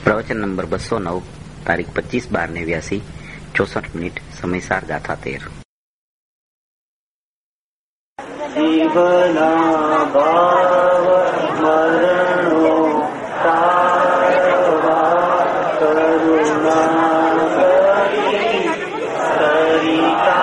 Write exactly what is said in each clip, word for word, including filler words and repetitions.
પ્રવચન નંબર બસો નવ, તારીખ પચીસ બાર નેવ્યાસી, ચોસઠ મિનિટ, સમયસાર ગાથા તેર. જીવના ભાવ મરણો તારવા કરુણા કરી સરિતા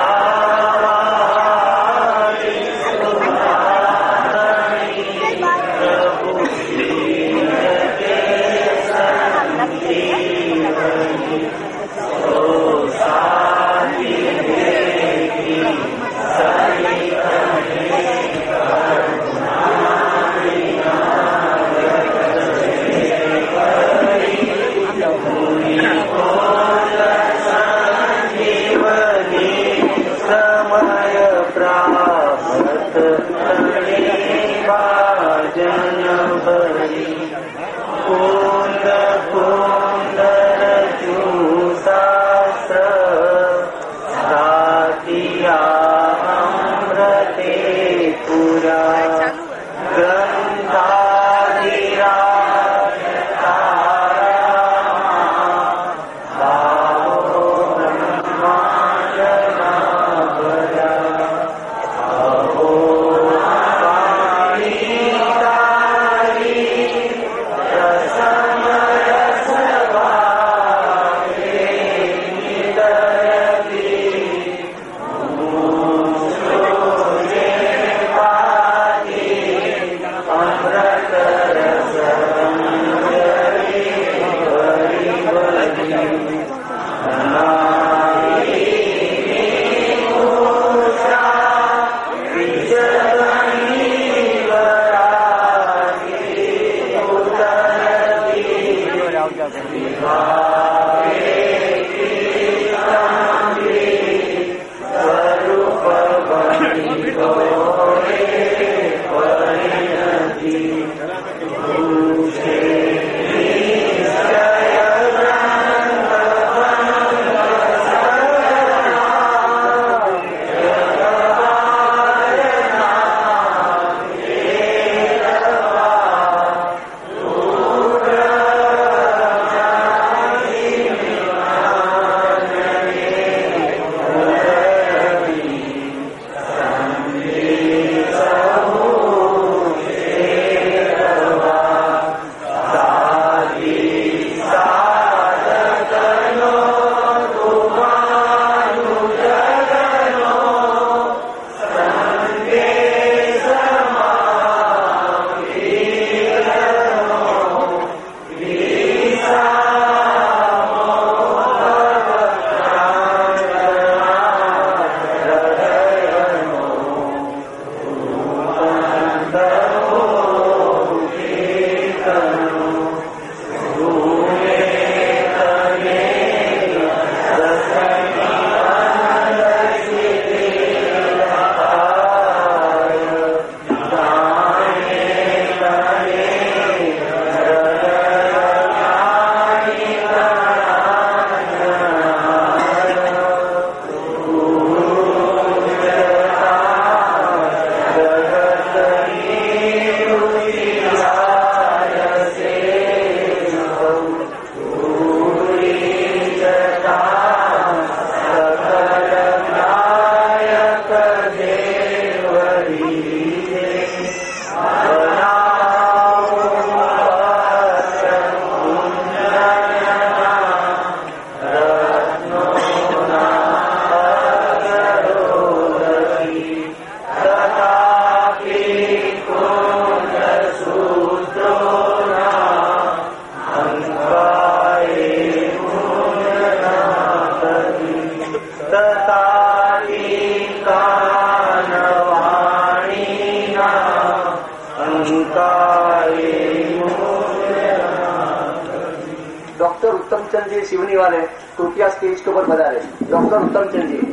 डॉक्टर उत्तमचंद जी शिवनी वाले कृपया स्टेज के ऊपर पधारे. डॉक्टर उत्तमचंद जी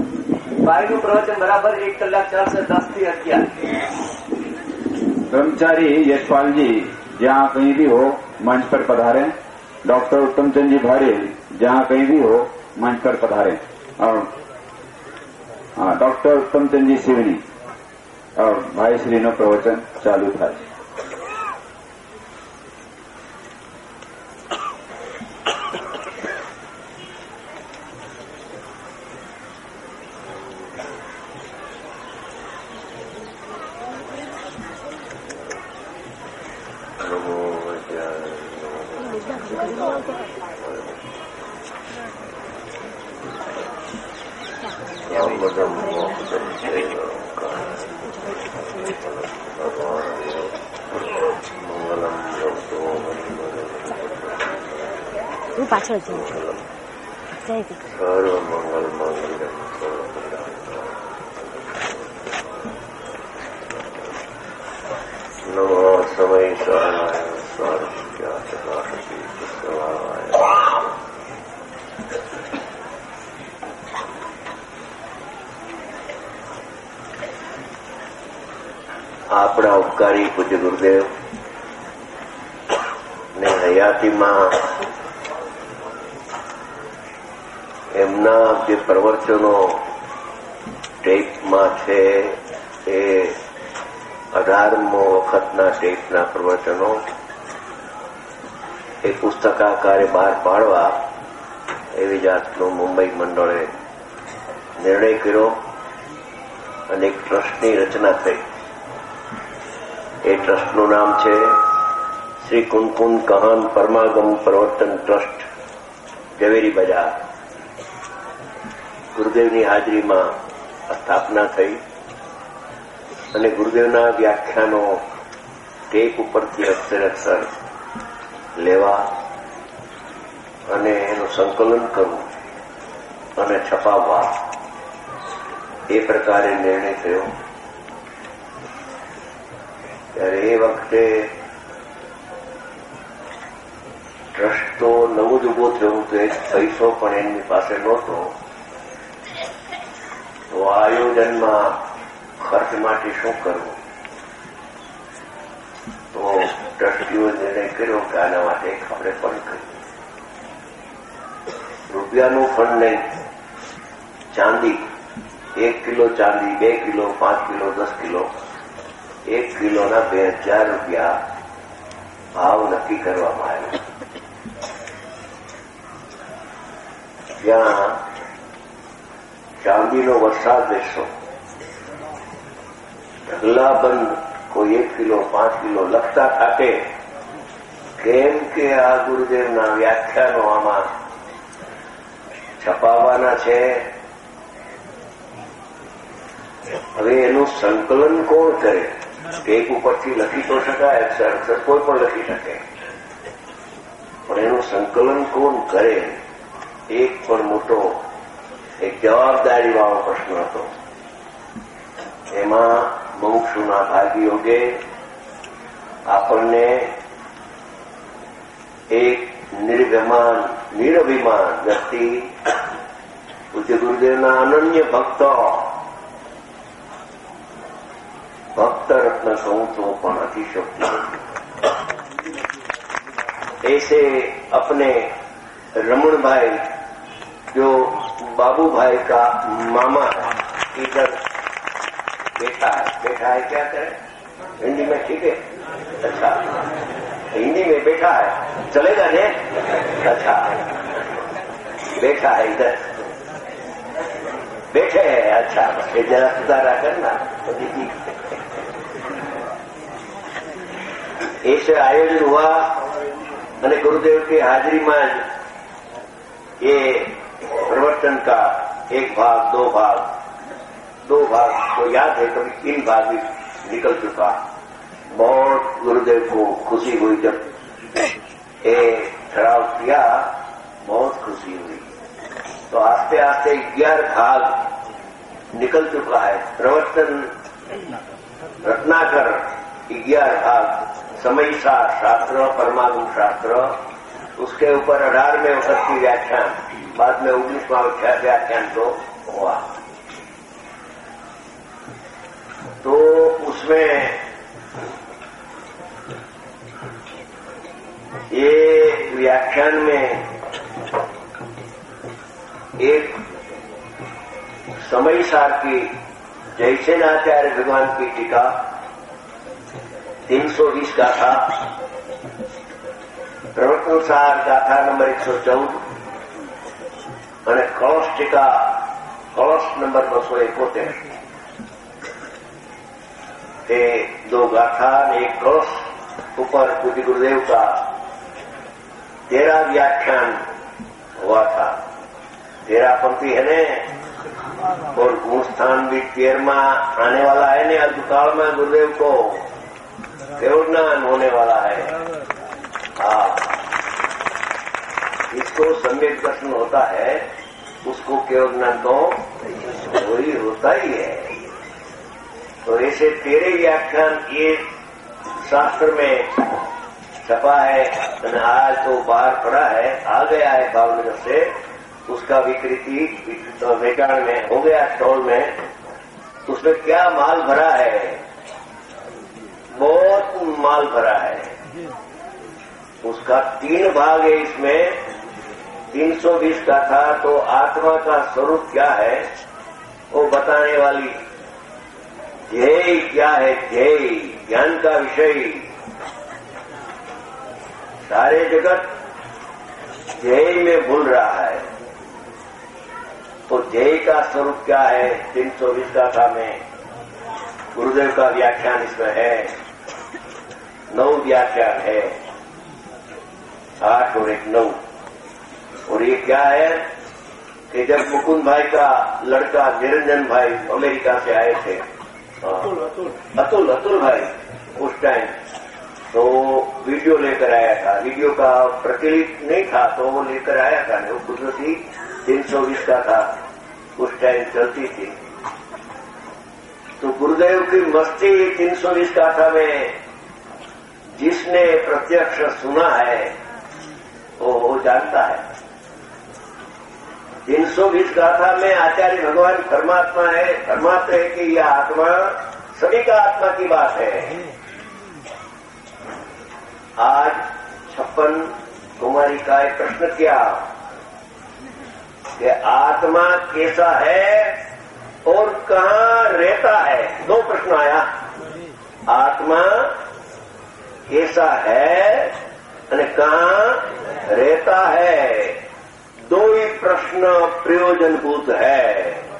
ભાઈનું પ્રવચન બરાબર એક કલાક ચાલશે, દસ થી અગિયાર. ब्रह्मचारी यशपाल जी जहाँ कहीं भी हो मंच पर पधारें. डॉक्टर उत्तमचंद जी भारे जहाँ कहीं भी हो मंच पर पधारें. और डॉक्टर उत्तमचंद जी शिवनी और भाई श्री नो प्रवचन चालू था. હું પાછળ જઉં છું. જય સર્વ મંગલ મંગલ નમો સમય સહાય આપણા ઉપકારી પૂજ્ય ગુરુદેવ ને હયાતીમાં એમના જે પ્રવચનો ટેપમાં છે એ અઢારમો વખતના ટેપના પ્રવચનો એ પુસ્તકાકારે બહાર પાડવા એવી જાતનું મુંબઈ મંડળે નિર્ણય કર્યો અને એક ટ્રસ્ટની રચના થઈ. એ ટ્રસ્ટનું નામ છે શ્રી કુનકુન કહાન પરમાગમ પ્રવર્તન ટ્રસ્ટ, ઝવેરી બજાર. ગુરુદેવની હાજરીમાં સ્થાપના થઈ અને ગુરુદેવના વ્યાખ્યાનો ટેપ ઉપરથી અક્ષર અક્ષર લેવા અને એનું સંકલન કરવું અને છપાવવા એ પ્રકારે નિર્ણય થયો. ત્યારે એ વખતે ટ્રસ્ટ તો નવું જ ઉભો થયું તો એક પૈસો પણ એમની પાસે નહોતો. તો આયોજનમાં ખર્ચ માટે શું કરવું? તો ટ્રસ્ટીઓ નિર્ણય કર્યો કે આના માટે એક આપણે ફંડ કરીએ. રૂપિયાનું ફંડ નહીં, ચાંદી, એક કિલો ચાંદી, બે કિલો, પાંચ કિલો, દસ કિલો, એક કિલોના બે હજાર રૂપિયા ભાવ નક્કી કરવામાં આવ્યો. ત્યાં ચાંદીનો વરસાદ બેસો, ઢગલાબંધ કોઈ એક કિલો પાંચ કિલો લખતા થાકે, કેમ કે આ ગુરુદેવના વ્યાખ્યાનો આમાં છપાવવાના છે. હવે એનું સંકલન કોણ કરે? ટેપ ઉપરથી લખી તો શકાય, અક્ષર અક્ષર કોઈ પણ લખી શકે, પણ એનું સંકલન કોણ કરે? એક પણ મોટો એક જવાબદારી વાળો પ્રશ્ન હતો. એમાં મુમુક્ષુના ભાગીયોગે આપણને એક નિર્ભમાન નિરભિમાન વ્યક્તિ પૂજ્ય ગુરુદેવના અનન્ય ભક્ત भक्त रत्न कहूं तो पण अतिशोक्ति ऐसे अपने रमण भाई जो बाबू भाई का मामा इधर बैठा है बैठा है क्या करें हिंदी में? ठीक है, अच्छा, हिंदी में बैठा है, चलेगा ने? अच्छा, बैठा है इधर, बैठे हैं, अच्छा, ये जरा सुधारा करना तो दीदी. ऐसे आयोजन हुआ અને गुरुदेव की हाजिरी में ये प्रवर्तन का एक भाग, दो भाग, दो भाग तो याद है, कभी तीन भाग भी निकल चुका. बहुत गुरुदेव को खुशी हुई जब ये ठहराव किया, बहुत खुशी हुई. तो आस्ते आस्ते ग्यारह भाग निकल चुका है. प्रवर्तन रत्नाकर ग्यारह भाग, समयसार शास्त्र, परमागम शास्त्र, उसके ऊपर अठारह में वक्त की व्याख्यान, बाद में उन्नीसवां व्याख्यान तो हुआ. तो उसमें ये व्याख्यान में एक समयसार की जयसेनाचार्य भगवान की टीका तीन सौ बीस गाथा, प्रवर्तनसार गाथा नंबर एक सौ चौदह और कलश टीका कलश नंबर बसो इकोतेर, ये दो गाथा ने एक कलश ऊपर पूज्य गुरुदेव का तेरह व्याख्यान हुआ था। तेरह पंक्ति है ने और गुणस्थान भी तेरहवा आने वाला है ने। अल्पकाल में गुरुदेव को केवल ज्ञान होने वाला है। हाँ, इसको सम्यक दर्शन होता है, उसको केवल ज्ञान तो वही होता ही है। तो ऐसे तेरह व्याख्यान ये शास्त्र में छपा है, आज तो बाहर पड़ा है, आ गया है भावनगर से। उसका विकृति वेचाण में हो गया, स्टॉल में। उसमें क्या माल भरा है, बहुत माल भरा है। उसका तीन भाग है इसमें। तीन सौ बीस का था तो आत्मा का स्वरूप क्या है वो बताने वाली। ध्येय क्या है, ध्येय ज्ञान का विषय। सारे जगत ध्येय में भूल रहा है, तो ध्येय का स्वरूप क्या है। तीन सौ बीस का था में गुरुदेव का व्याख्यान इसमें है। नौ व्याख्यान है, आठ और एक नौ। और ये क्या है कि जब मुकुंद भाई का लड़का निरंजन भाई अमेरिका से आए थे, अतुल अतुल अतुल भाई, उस टाइम तो वीडियो लेकर आया था। वीडियो का प्रचलित नहीं था तो वो लेकर आया था। वो कुदरती तीन सौ बीस का था, उस टाइम चलती थी। तो गुरुदेव की मस्ती तीन सौ बीस का था में जिसने प्रत्यक्ष सुना है वो, वो जानता है। तीन सौ बीस गाथा में आचार्य भगवान परमात्मा है, फरमाते हैं कि यह आत्मा सभी का आत्मा की बात है। आज छप्पन कुमारी का एक प्रश्न किया कि आत्मा कैसा है और कहाँ रहता है। दो प्रश्न आया, आत्मा कैसा है और कहाँ रहता है। दो ही प्रश्न प्रयोजनभूत है।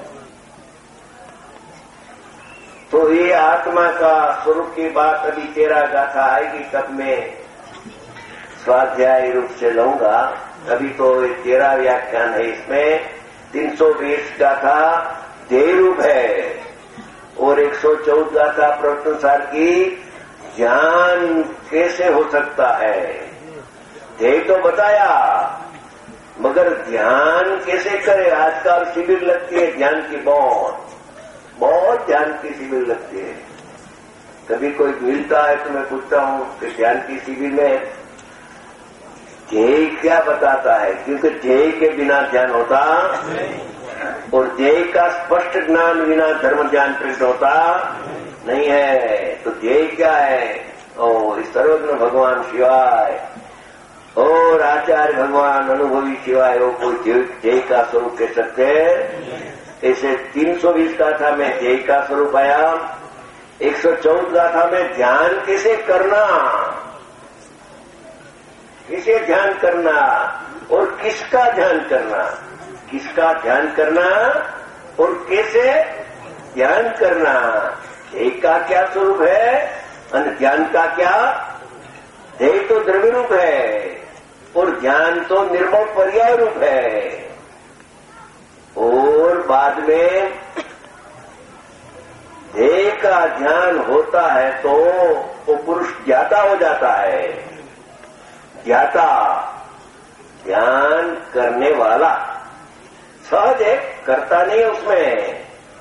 तो ये आत्मा का स्वरूप की बात अभी तेरा गाथा आएगी तब मैं स्वाध्याय रूप से लूंगा। अभी तो ये तेरा व्याख्यान है, इसमें तीन सौ बीस गाथा ध्येय रूप है और एक सौ चौदह गाथा प्रवचनसार की ज्ञान कैसे हो सकता है। ध्येय तो बताया मगर ध्यान कैसे करे। आजकल शिविर लगती है ध्यान की, बहुत बहुत ध्यान की शिविर लगती है। कभी कोई मिलता है तो मैं पूछता हूं कि ध्यान की शिविर में ध्येय क्या बताता है, क्योंकि ध्येय के बिना ध्यान होता और ध्येय का स्पष्ट ज्ञान बिना धर्म ज्ञान प्रकट होता नहीं है। तो ध्येय क्या है, ओ सर्वज्ञ भगवान शिवाय और आचार्य भगवान अनुभवी शिवाय वो कोई ध्येय का स्वरूप कह सकते हैं। ऐसे तीन सौ बीस गाथा में ध्येय का स्वरूप आया, एक सौ चौदह गाथा में ध्यान कैसे करना, किसे ध्यान करना और किसका ध्यान करना, किसका ध्यान करना और कैसे ध्यान करना। ध्येय का क्या स्वरूप है और ध्यान का क्या। ध्येय तो द्रव्य रूप है और ध्यान तो निर्मल पर्याय रूप है। और बाद में ध्येय का ध्यान होता है तो वो पुरुष ज्ञाता हो जाता है। ज्ञाता ध्यान करने वाला, सहज है, करता नहीं उसमें।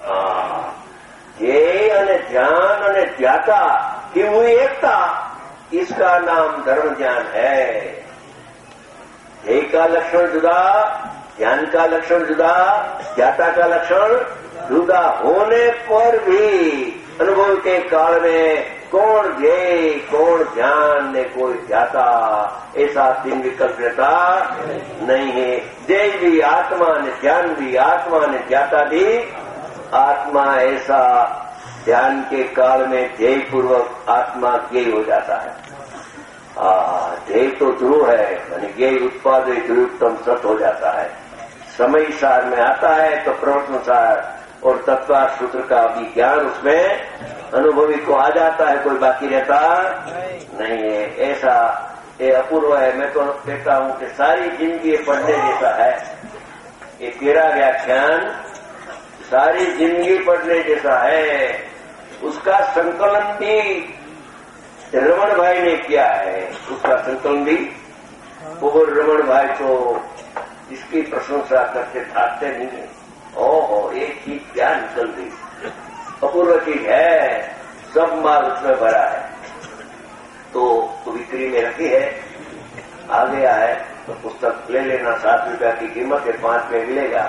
ध्येय अने ध्यान अने ज्ञाता की हुई एकता, इसका नाम धर्म ज्ञान है। ध्येय का लक्षण जुदा, ध्यान का लक्षण जुदा, ज्ञाता का लक्षण जुदा होने पर भी अनुभव के काल में कौन ध्येय कौन ध्यान ने कोई ध्याता, ऐसा तीन विकल्प रहता नहीं है। ध्येय भी आत्मा ने, ध्यान भी आत्मा ने, ज्ञाता भी आत्मा। ऐसा ध्यान के काल में ध्येय पूर्वक आत्मा ज्ञेय हो जाता है। ध्येय तो ध्रुव है, यानी ज्ञेय उत्पाद ध्रुवतम सत हो जाता है। समय सार में आता है तो प्रवचन सार और तत्वार सूत्र का भी ज्ञान उसमें अनुभवी को आ जाता है, कोई बाकी रहता नहीं है। ऐसा ये अपूर्व है। मैं तो कहता हूं कि सारी जिंदगी पढ़ने जैसा है। ये तेरा व्याख्यान सारी जिंदगी पढ़ने जैसा है। उसका संकलन भी रमण भाई ने किया है। उसका संकलन भी और रमण भाई तो इसकी प्रशंसा करते थाकते नहीं है। ओहो, एक चीज क्या निकल गई, अपूर्व चीज है, सब माल उसमें भरा है। तो, तो बिक्री में रखी है, आ गया है तो पुस्तक ले लेना। सात रुपया की कीमत है, पांच में मिलेगा।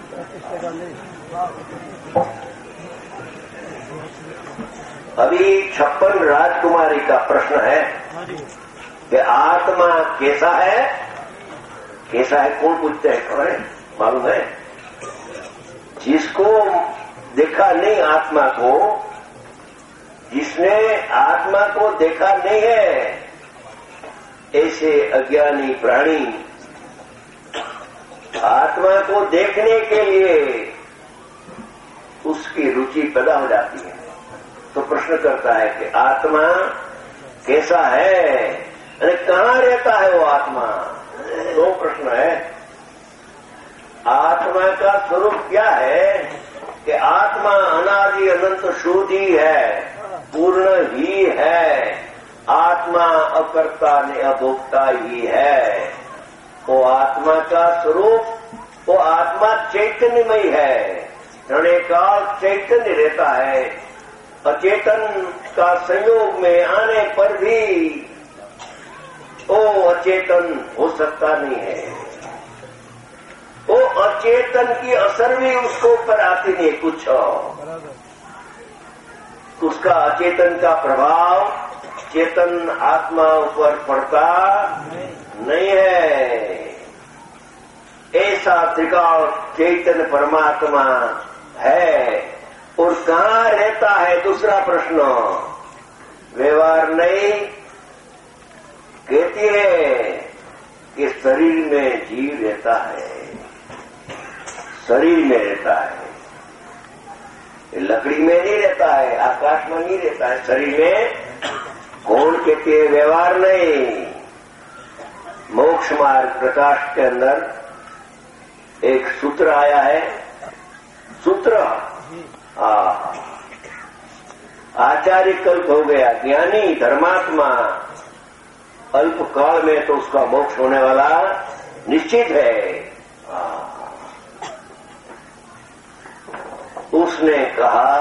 अभी छप्पन राजकुमारी का प्रश्न है कि आत्मा कैसा है? कैसा है कौन पूछते हैं? कौन है मालूम है? जिसको देखा नहीं आत्मा को, जिसने आत्मा को देखा नहीं है, ऐसे अज्ञानी प्राणी आत्मा को देखने के लिए उसकी रुचि पैदा हो जाती है। तो प्रश्न करता है कि आत्मा कैसा है, अरे कहाँ रहता है वो आत्मा? दो प्रश्न है। आत्मा का स्वरूप क्या है? कि आत्मा अनादि अनंत शुद्ध ही है, पूर्ण ही है। आत्मा अकर्ता ने अभोक्ता ही है। वो आत्मा का स्वरूप, वो आत्मा चैतन्यमय है, क्षणे काल चैतन्य रहता है। अचेतन का संयोग में आने पर भी वो अचेतन हो सकता नहीं है। वो अचेतन की असर भी उसको ऊपर आती नहीं कुछ। उसका अचेतन का प्रभाव चेतन आत्मा ऊपर पड़ता नहीं है। ऐसा त्रिकाल चैतन्य परमात्मा है। और कहाँ रहता है? दूसरा प्रश्न। व्यवहार नहीं कहती है कि शरीर में जीव रहता है, शरीर में रहता है, लकड़ी में नहीं रहता है, आकाश में नहीं रहता है, शरीर में। कौन कहती है व्यवहार नहीं? मोक्ष मार्ग प्रकाश के अंदर एक सूत्र आया है। सूत्र आचार्य कल्प हो गया, ज्ञानी धर्मात्मा अल्प काल में तो उसका मोक्ष होने वाला निश्चित है। उसने कहा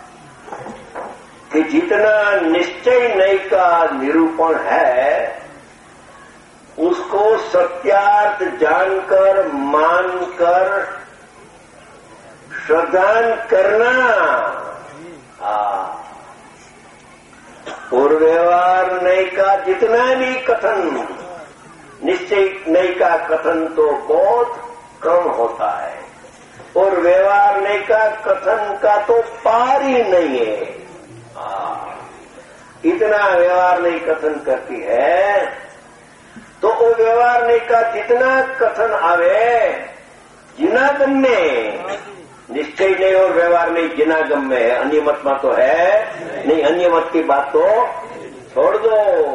कि जितना निश्चय नय का निरूपण है उसको सत्यार्थ जानकर मानकर श्रद्धान करना। और व्यवहार नय का जितना भी कथन, निश्चय नय का कथन तो बहुत कम होता है। और व्यवहार नय का कथन का तो पार ही नहीं है। इतना व्यवहार नय कथन करती है तो वो व्यवहार नय का जितना कथन आवे जिनागम में, निश्चय नहीं और व्यवहार नहीं जिनागम में है। अन्य मत में तो है नहीं, अन्य मत की बात तो छोड़ दो।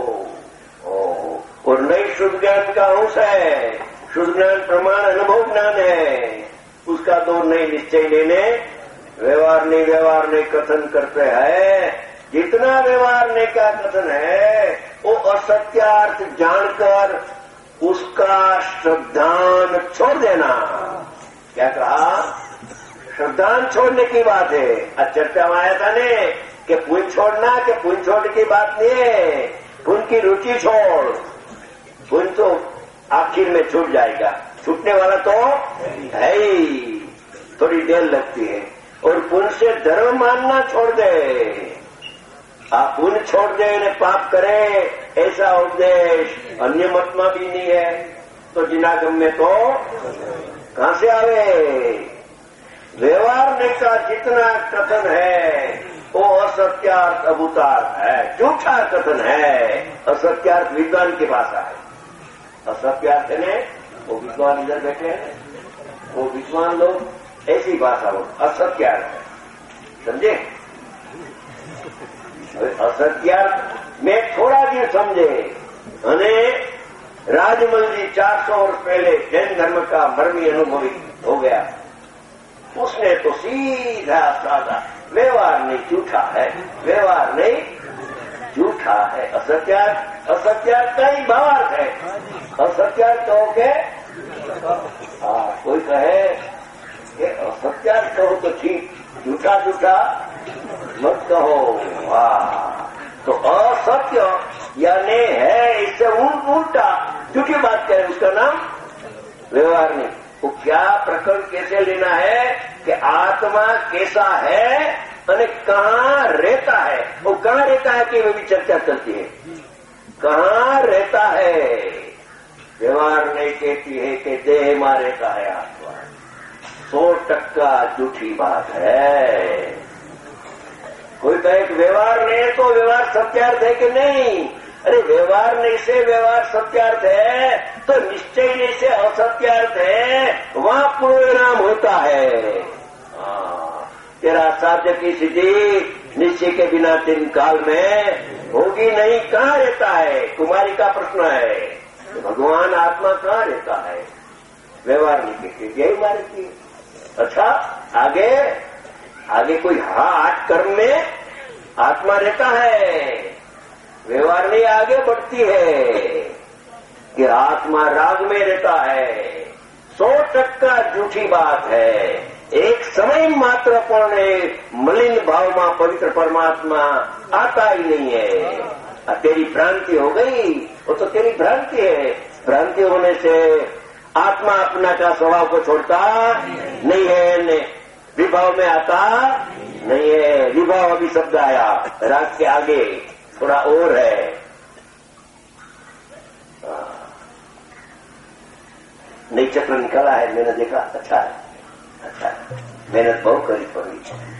और नई शुद्ध ज्ञान का अंश है। शुद्ध ज्ञान प्रमाण अनुभव ज्ञान है, उसका तो नहीं निश्चय लेने व्यवहार नहीं व्यवहार नहीं कथन करते हैं। जितना व्यवहार नहीं का कथन है वो असत्यार्थ जानकर उसका श्रद्धान छोड़ देना। क्या कहा? श्रद्धान छोड़ने की बात है। आज चर्चा में आया था ने कि पुण्य छोड़ना, कि पुण्य छोड़ने की बात नहीं है। पुण्य की रुचि छोड़, पुण्य तो आखिर में छूट जाएगा, छूटने वाला तो है ही, थोड़ी देर लगती है। और पुण्य से धर्म मानना छोड़ दे। आप पुण्य छोड़ दे ने पाप करे ऐसा उपदेश अन्य मत में भी नहीं है। तो जिनागम में तो कहां से आवे? व्यवहार ने का जितना कथन है वो असत्यार्थ अभूतार्थ है, झूठा कथन है। असत्यार्थ विद्वान की भाषा है। असत्यार्थ ने वो विद्वान इधर बैठे हैं, वो विद्वान लोग ऐसी भाषा हो असत्यार्थ है, समझे? असत्यार्थ में थोड़ा भी समझे અને राजमल जी चार सौ वर्ष पहले जैन धर्म का मर्मी अनुभवी हो गया। उसने तो सीधा साधा व्यवहार नहीं झूठा है, व्यवहार नहीं झूठा है, असत्यार्थ असत्यार्थ का ही भावार्थ है। असत्यार्थ कहो के हाँ कोई कहे कि असत्यार्थ कहो तो ठीक, झूठा झूठा मत कहो। वाह, तो असत्य यानी है इससे उल्टा झूठी बात कहे उसका नाम व्यवहार नहीं। वो क्या प्रकरण कैसे लेना है कि आत्मा कैसा है और कहाँ रहता है, वो कहाँ रहता है कि वे भी चर्चा चलती है। कहाँ रहता है, व्यवहार नहीं कहती है कि देह में रहता है आत्मा। सौ टक्का झूठी बात है। कोई कहे कि व्यवहार नहीं तो व्यवहार सत्यार्थ है कि नहीं? अरे व्यवहार नहीं से व्यवहार सत्यार्थ है तो निश्चय नहीं से असत्यार्थ है, वहां परिणाम होता है। हाँ, तेरा साध्य की सिद्धि निश्चय के बिना दिन काल में होगी नहीं। कहाँ रहता है, कुमारी का प्रश्न है। तो भगवान आत्मा कहाँ रहता है? व्यवहार नहीं कहते, यही मारती है। अच्छा, आगे आगे कोई हाँ आठ कर्म में आत्मा रहता है, व्यवहार नहीं आगे बढ़ती है कि आत्मा राग में रहता है। सौ टक्का झूठी बात है। एक समय मात्र पण मलिन भाव में पवित्र परमात्मा आता ही नहीं है। अब तेरी भ्रांति हो गई, वो तो तेरी भ्रांति है। भ्रांति होने से आत्मा अपना का स्वभाव को छोड़ता नहीं है, ने विभाव में आता नहीं है। विभाव अभी शब्द आया, राग के आगे थोड़ा और है। नई चक्र निकाला है, मैंने देखा, अच्छा है, अच्छा है, मेहनत बहुत करी पड़ी।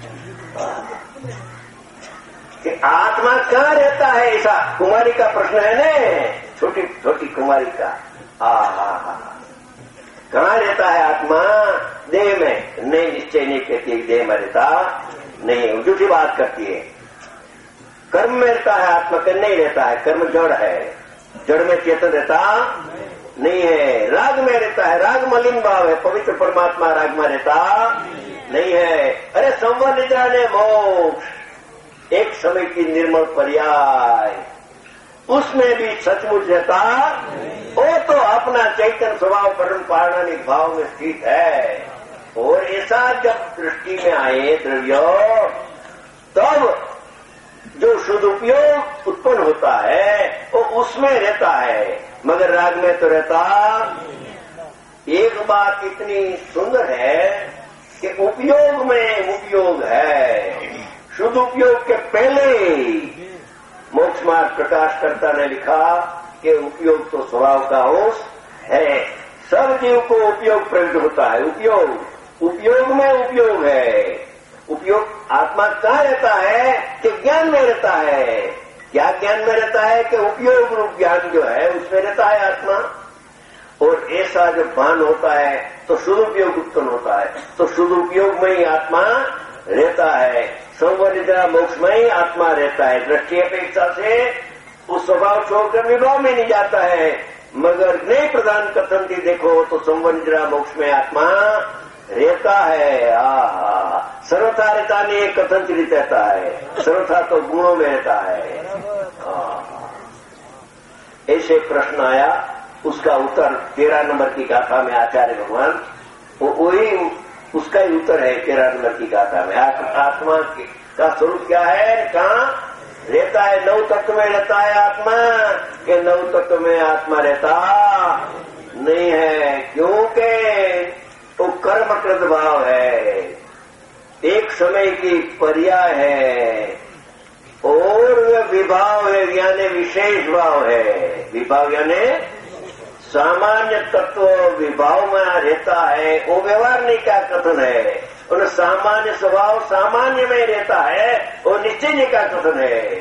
कि आत्मा कहाँ रहता है, ऐसा कुमारी का प्रश्न है ने, छोटी छोटी कुमारी का। आ हा हा कहाँ रहता है आत्मा? देह में नहीं, निश्चय नहीं कहती देह में रहता नहीं, झूठी बात करती है। कर्म में रहता है आत्मा के नहीं रहता है, कर्म जड़ है, जड़ में चेतन रहता नहीं है। राग में रहता है, राग मलिन भाव है, पवित्र परमात्मा राग में रहता नहीं है। अरे संवर निद्रा ने मोक्ष एक समय की निर्मल पर्याय, उसमें भी सचमुच रहता वो तो अपना चैतन्य स्वभाव परम पारणानिक भाव में स्थित है। और ऐसा जब दृष्टि में आए द्रव्य, तब जो शुद्ध उपयोग उत्पन्न होता है वो उसमें रहता है, मगर राग में तो रहता। एक बात इतनी सुंदर है कि उपयोग में उपयोग है। शुद्ध उपयोग के पहले मोक्ष मार्ग प्रकाश करता ने लिखा कि उपयोग तो स्वभाव का अंश है। सब जीव को उपयोग प्रयुक्त होता है। उपयोग उपयोग में उपयोग है। उपयोग आत्मा कहाँ रहता है कि ज्ञान में रहता है। क्या ज्ञान में रहता है कि उपयोग रूप ज्ञान जो है उसमें रहता है आत्मा। और ऐसा जब भान होता है तो शुद्ध उपयोग उत्पन्न होता है, तो शुद्ध उपयोग में ही आत्मा रहता है। संवनिद्रा मोक्ष में ही आत्मा रहता है। दृष्टि अपेक्षा से उस स्वभाव छोड़कर विभाव में नहीं जाता है, मगर नहीं प्रदान कथन थी देखो तो संवनिद्रा मोक्ष में आत्मा रहता है। आहा, सर्वथा रहता नहीं, एक कथन चलित रहता है, सर्वथा तो गुणों में रहता है। ऐसे प्रश्न आया, उसका उत्तर तेरह नंबर की गाथा में आचार्य भगवान वो वही उसका ही उत्तर है। तेरह नंबर की गाथा में आत्मा का स्वरूप क्या है, कहाँ रहता है। नौ तत्व में रहता है आत्मा के नौ तत्व में आत्मा रहता नहीं है, क्योंकि वो कर्मकृत भाव है, एक समय की पर्याय है। और विभाव है यानी विशेष भाव है। विभाव यानी सामान्य तत्व विभाव में रहता है, वो व्यवहार नहीं का कथन है। और सामान्य स्वभाव सामान्य में रहता है, वो निश्चय का कथन है।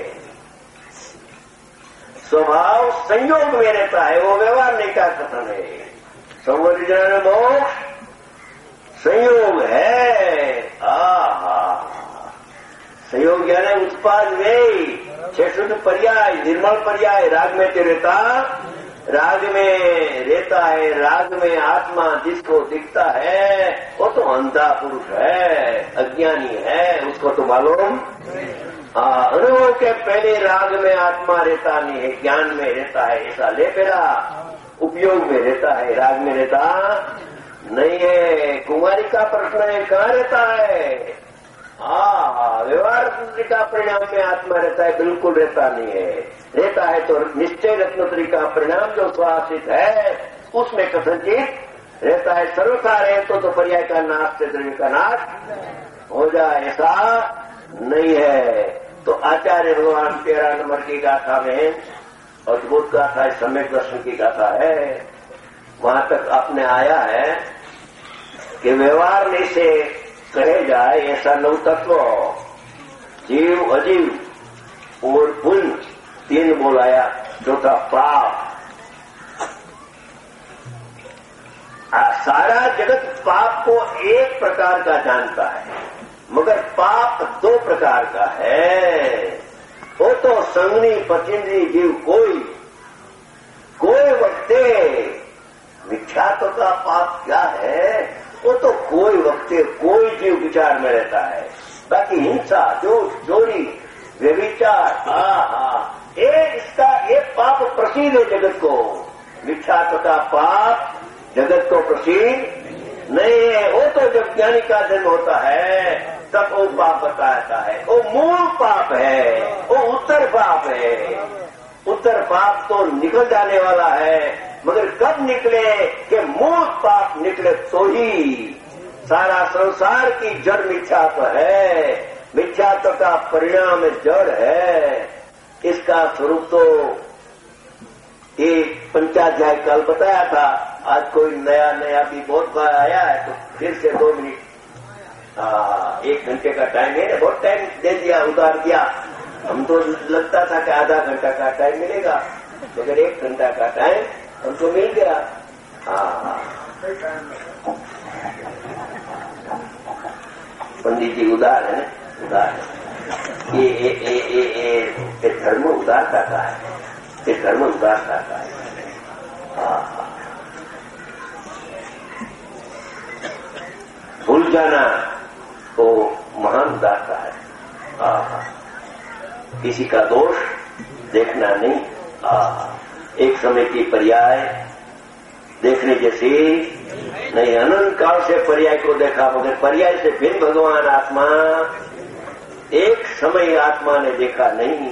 स्वभाव संयोग में रहता है, वो व्यवहार नहीं का कथन है। संवनिद्रा मोक्ष संयोग है। आहा, संयोग यानी उत्पाद वे छह शुद्ध पर्याय, निर्मल पर्याय, राग में रहता, राग में रहता है, राग में आत्मा जिसको दिखता है वो तो अंधा पुरुष है, अज्ञानी है, उसको तो मालूम अनुभव के पहले राग में आत्मा रहता नहीं है, ज्ञान में रहता है, ऐसा ले पेला उपयोग में रहता है, राग में रहता नहीं है। कुमारी का प्रश्न है कहाँ रहता है? हाँ, व्यवहार का परिणाम में आत्मा रहता है, बिल्कुल रहता नहीं है। रहता है तो निश्चय रत्नोत्तरी का परिणाम जो स्वासित है उसमें कथनचित रहता है। सर्वथा रहे तो, तो पर्याय का नाश से द्रव्य का नाश हो जाए, ऐसा नहीं है। तो आचार्य भगवान तेरह नंबर की गाथा में अद्भुत गाथा, सम्यक दर्शन की गाथा है, वहां तक आपने आया है कि व्यवहार में से कहे जाए ऐसा नौ तत्व जीव, अजीव और पुण्य तीन बोलाया, चौथा पाप। सारा जगत पाप को एक प्रकार का जानता है, मगर पाप दो प्रकार का है। वो तो संगनी पचिंद्री जीव कोई कोई वक्ते मिथ्यात्व का पाप क्या है? वो तो कोई वक्ते कोई जीव विचार में रहता है। बाकी हिंसा, जोश, चोरी, व्यभिचार, हाँ हाँ, ये इसका ये पाप प्रसिद्ध है जगत को। मिथ्यात्व का पाप जगत को प्रसिद्ध नहीं है। वो तो जब ज्ञानी का जन्म होता है तब वो पाप बताता है, वो मूल पाप है, वो उत्तर पाप है। उत्तर पाप तो निकल जाने वाला है, मगर कब निकले कि मूल पाप निकले तो ही। सारा संसार की जड़ मिथ्यात्व है, मिथ्यात्व का परिणाम जड़ है। इसका स्वरूप तो एक पंचाध्याय कल बताया था, आज कोई नया नया भी बहुत बार आया है, तो फिर से दो मिनट आ, एक घंटे का टाइम है, बहुत टाइम दे दिया, उतार दिया। हम तो लगता था कि आधा घंटा का टाइम मिलेगा, मगर एक घंटा का टाइम हमको मिल गया। हाँ, पंडित जी उदार है ना, उदार है। ये ये ये ये ये धर्म उदारता का है, ये धर्म उदारता का है। हाँ, भूल जाना तो महान उदारता है। हाँ, किसी का दोष देखना नहीं। हाँ, एक समय की पर्याय देखने जैसी नहीं, अनंत काल से पर्याय को देखा, मगर पर्याय से फिर भगवान आत्मा एक समय आत्मा ने देखा नहीं।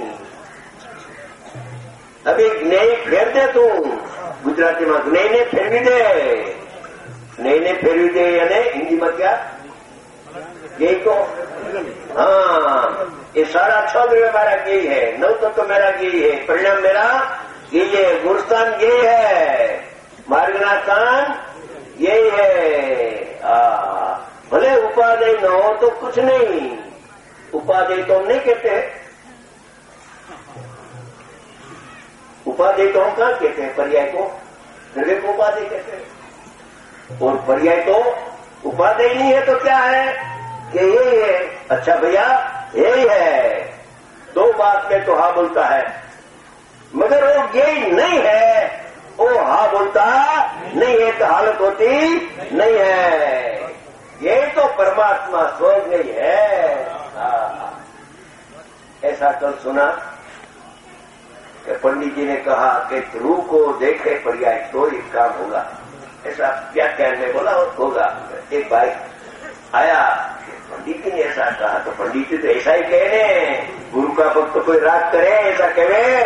अभी ज्ञानी फेर दे तू, गुजराती में ज्ञानी ने फेरवी दे, ज्ञानी ने फेरवी दे यानी हिंदी में क्या यही को। हाँ, ये सारा छह द्रव्य मेरा यही है, नौ तत्व तो मेरा यही है, परिणाम मेरा यही है, गुणस्थान यही है, मार्गना स्थान यही है। आ, भले उपादेय न हो तो कुछ नहीं, उपादेय तो हम नहीं कहते, उपादेय तो हम कहाँ कहते हैं? पर्याय को द्रव्य को उपादेय कहते हैं, और पर्याय तो उपादेय नहीं है तो क्या है कि यही है। अच्छा भैया यही है, दो बात में तो हाँ बोलता है, मगर वो यही नहीं है, वो हाँ बोलता नहीं है तो हालत होती नहीं है। यही तो परमात्मा स्वर्ग नहीं है। हाँ, ऐसा कल सुना कि पंडित जी ने कहा कि ध्रुव को देखे पर्याय तो ही काम होगा, ऐसा व्याख्यान में बोला होगा। एक भाई आया, पंडित जी ने ऐसा कहा, तो पंडित जी तो ऐसा ही कहे, गुरु का भक्त तो कोई राग करे ऐसा कहे।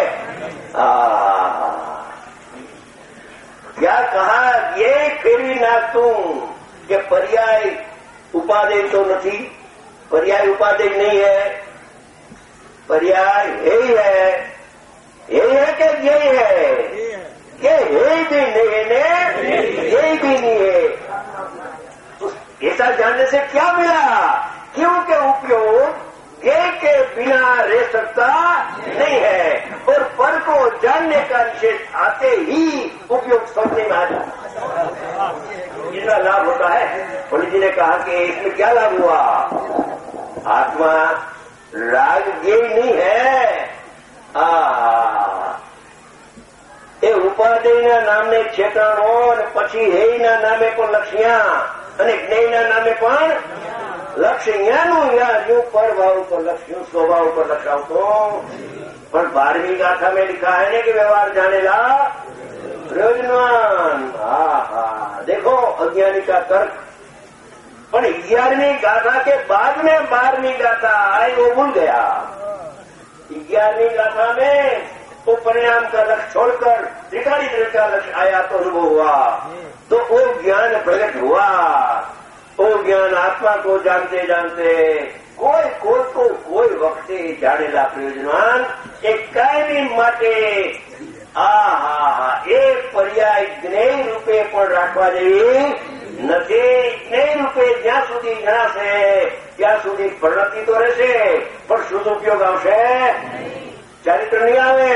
क्या कहा ये फेरी ना तुम कि पर्याय उपादेय तो नहीं, पर्याय उपादेय नहीं है, पर्याय यही है, यही है कि यही है, कि यही भी नहीं है, यही भी नहीं है। ऐसा जानने से क्या मिला? क्योंकि उपयोग ये के बिना रह सकता नहीं है, और पर को जानने का निषेध आते ही उपयोग समझने में आ जाता। कितना लाभ होता है? पंडित जी ने कहा कि इसमें क्या लाभ हुआ? आत्मा राग ये नहीं है, આ એ ઉપાધિના નામને છેટાણો અને પછી હેયના નામે પણ લક્ષ્યા અને જ્ઞેયના નામે પણ લક્ષ્યાનું યાર પરભાવ ઉપર લક્ષ્યું સ્વભાવ ઉપર લખાવતો પણ બારમી गाथा में लिखा है ने कि व्यवहार जानेला प्रयोजनवान। हाँ हाँ देखो अज्ञानी का तर्क। पर ग्यारहवीं गाथा के बाद में बारहवीं गाथा आई वो भूल गया। ग्यारहवीं गाथा में वो परिणाम का लक्ष्य छोड़कर त्रिकाली द्रव्य का लक्ष्य आया तो अनुभव हुआ तो वो ज्ञान प्रकट हुआ। वो ज्ञान आत्मा को जानते जानते कोई कोई को कोई वक्ते जानेला प्रयोजनवान एक कायमी माटे આ હા હા એક પર્યાય જ્ઞેય રૂપે પણ રાખવા જેવી નથી। જ્ઞેય રૂપે જ્યાં સુધી જણાશે ત્યાં સુધી પરિણતિ તો રહેશે પણ સદુપયોગ આવશે ચારિત્ર નહીં આવે।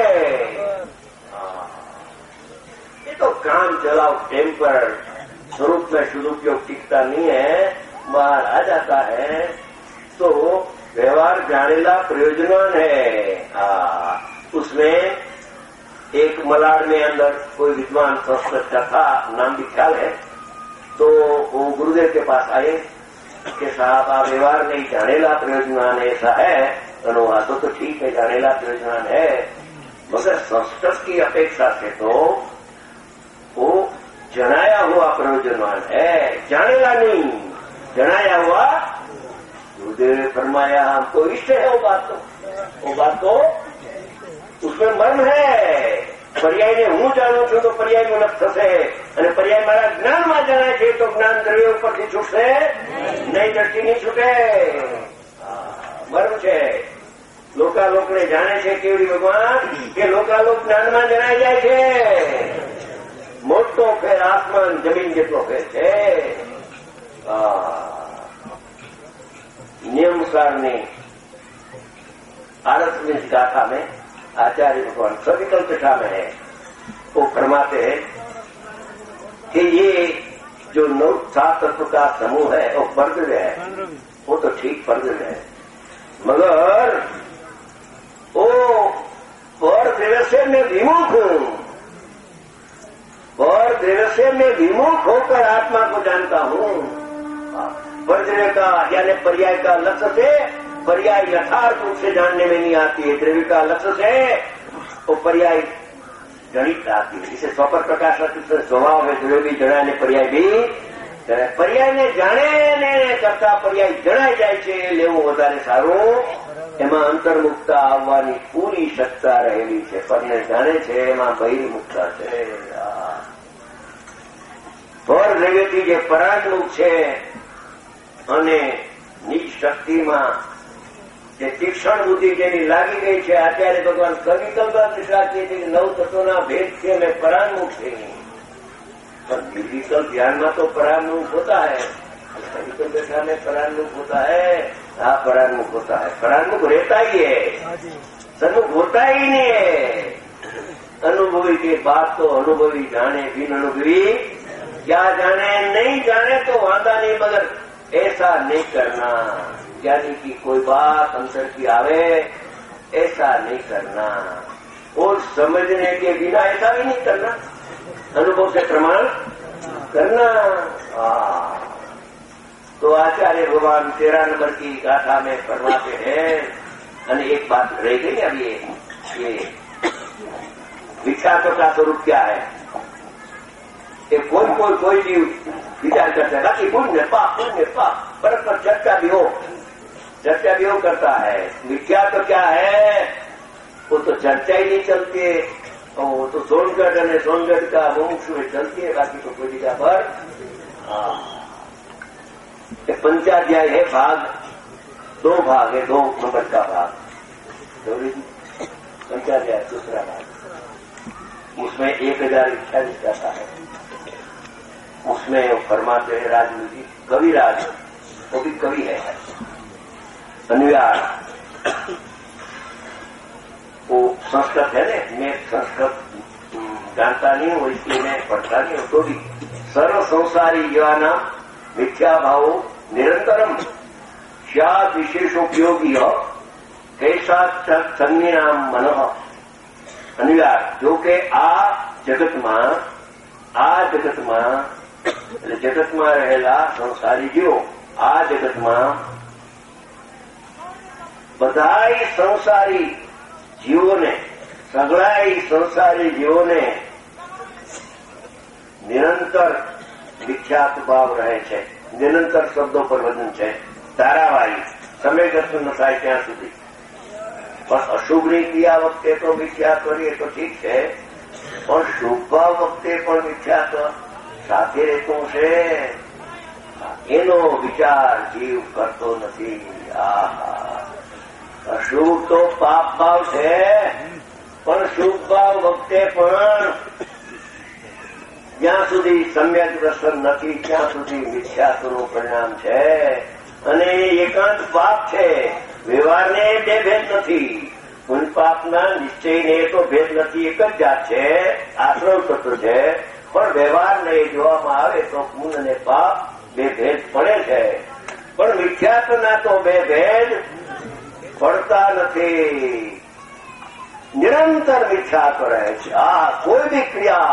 ये तो काम चलाओ टेम्पर स्वरूप में सदुपयोग टिकता नहीं है, बाहर आ जाता है तो व्यवहार जानेला प्रयोजनवान है। आ, उसमें एक मलाड में अंदर कोई विद्वान संस्कृत का था, नाम भी ख्याल है, तो वो गुरुदेव के पास आए कि साहब आप व्यवहार नहीं जानेला प्रयोजनवान ऐसा है। अनुवाद तो, तो ठीक है जानेला प्रयोजनवान है मगर संस्कृत की अपेक्षा से तो वो जनाया हुआ प्रयोजनवान है, जानेला नहीं जनाया हुआ। गुरुदेव ने फरमाया हमको इष्ट है वो बात तो वो बात तो उसमें मर्म है। पर्यायने હું જાણું છું તો પર્યાયનું લક્ષ થશે અને પર્યાય મારા જ્ઞાનમાં જણાય છે તો જ્ઞાન દ્રવ્ય ઉપરથી છૂટશે નહીં, દ્રષ્ટિ નહીં છૂટે। મર્મ છે। લોકાલોકને જાણે છે કેવડી ભગવાન કે લોકાલોક જ્ઞાનમાં જણાઈ જાય છે। મોટો ફેર આસમાન જમીન જેટલો ફેર છે। નિયમસારની आरसवीं गाथा में आचार्य भगवान सविकल्प कथा में है वो फरमाते हैं कि ये जो नौ सात तत्व का समूह है वो पर्दव्य है, वो तो ठीक पर्दव्य है मगर वो और द्रव्य में विमुख हूं, और द्रव्य में विमुख होकर आत्मा को जानता हूं। पर्दव्य का यानी पर्याय का लक्ष्य से पर्याय यथार्थ रूप से जानने में नहीं आती है, द्रव्य का लक्ष्य से वो पर्याय गणित आती है। इसे स्वपर प्रकाश स्वभाव में द्रव्य भी जणाने पर्याय भी पर्याय ने जाने ने करता पर्याय जणाई जाए છે લેવું વધારે સારું। એમાં અંતર્મુક્તા આવવાની પૂરી સત્તા રહેલી છે, પરને જાણે છે એમાં બહિર્મુક્તા છે। પર દ્રવ્યથી જે પરાગમુખ છે અને નિજ શક્તિમાં જે તીક્ષણ બુદ્ધિ જેની લાગી ગઈ છે, આચાર્ય ભગવાન કવિકલ્પા દૃષ્ટિ કે નવ તત્વોના ભેદ છે અમે પરાન્मुख છે पर निर्विकल्प ध्यान में तो परान्मुख होता है, कविकल्प दशा में परान्मुख होता है। हाँ परान्मुख होता है, परान्मुख रहता ही है, सन्मुख होता ही नहीं है। अनुभवी के बाद तो अनुभवी जाने, बिन अनुभवी क्या जाने, नहीं जाने तो वादा नहीं मगर ऐसा नहीं करना। ज्ञानी की कोई बात अंतर की आवे ऐसा नहीं करना, और समझने के बिना ऐसा भी नहीं करना, अनुभव से प्रमाण करना। तो आचार्य भगवान तेरह नंबर की गाथा में फरमाते हैं। और एक बात रह गई अब ये ये विख्यातों का स्वरूप क्या है, ये कोई कोई कोई जीव विचार करता है, बाकी पुण्य पाप पुण्य पाप परस्पर चर्चा भी हो चर्चा भी हो करता है। मिथ्या तो क्या है, वो तो चर्चा ही नहीं चलती है, वो तो सोनगढ़ और सोनगढ़ का मुमुक्ष में चलती है, बाकी तो कोई जगह पर। पंचाध्याय है, भाग दो भाग है, दो नंबर का भाग पंचाध्याय दूसरा भाग, उसमें एक हजार इक्यालीस जाता है। उसमें फरमाते हैं राजू जी कविराज, वो भी कवि है, अन्व्यार, वो संस्कृत है ना, मैं संस्कृत जानता नहीं हूँ इसलिए मैं पढ़ता नहीं हूँ, तो भी सर्व संसारी युवाना मिथ्या भाव निरंतरम क्या विशेषोपयोगी कैसा संज्ञाम मन અનિવાર. જો કે આ જગતમાં આ જગતમાં એટલે જગતમાં રહેલા સંસારી જીવો આ જગતમાં બધાય સંસારી જીવોને સગળાય સંસારી જીવોને નિરંતર વિખ્યાત ભાવ રહે છે. નિરંતર શબ્દો પર વજન છે. ધારાવાહી સમય દર્શન ન થાય ત્યાં સુધી. પણ અશુભની ક્રિયા વખતે તો વિખ્યાત કરીએ તો ઠીક છે, પણ શુભ ભાવ વખતે પણ વિખ્યાત સાથે રહેતું છે એનો વિચાર જીવ કરતો નથી. આહા, અશુભ તો પાપ ભાવ છે, પણ શુભ ભાવ વખતે પણ જ્યાં સુધી સમ્યક દર્શન નથી ત્યાં સુધી મિથ્યાત્વનું પરિણામ છે. અને એકાંત પાપ છે. વ્યવહારને બે ભેદ નથી. પુણ્ય પાપના નિશ્ચયને તો ભેદ નથી, એક જ જાત છે, આશ્રવ તત્વ છે. પણ વ્યવહારને જોવામાં આવે તો પુણ્ય અને પાપ બે ભેદ પડે છે. પણ મિથ્યાત્વના તો બે ભેદ પડતા નથી. निरंतर मिथ्यात्व रहे. आ कोई भी क्रिया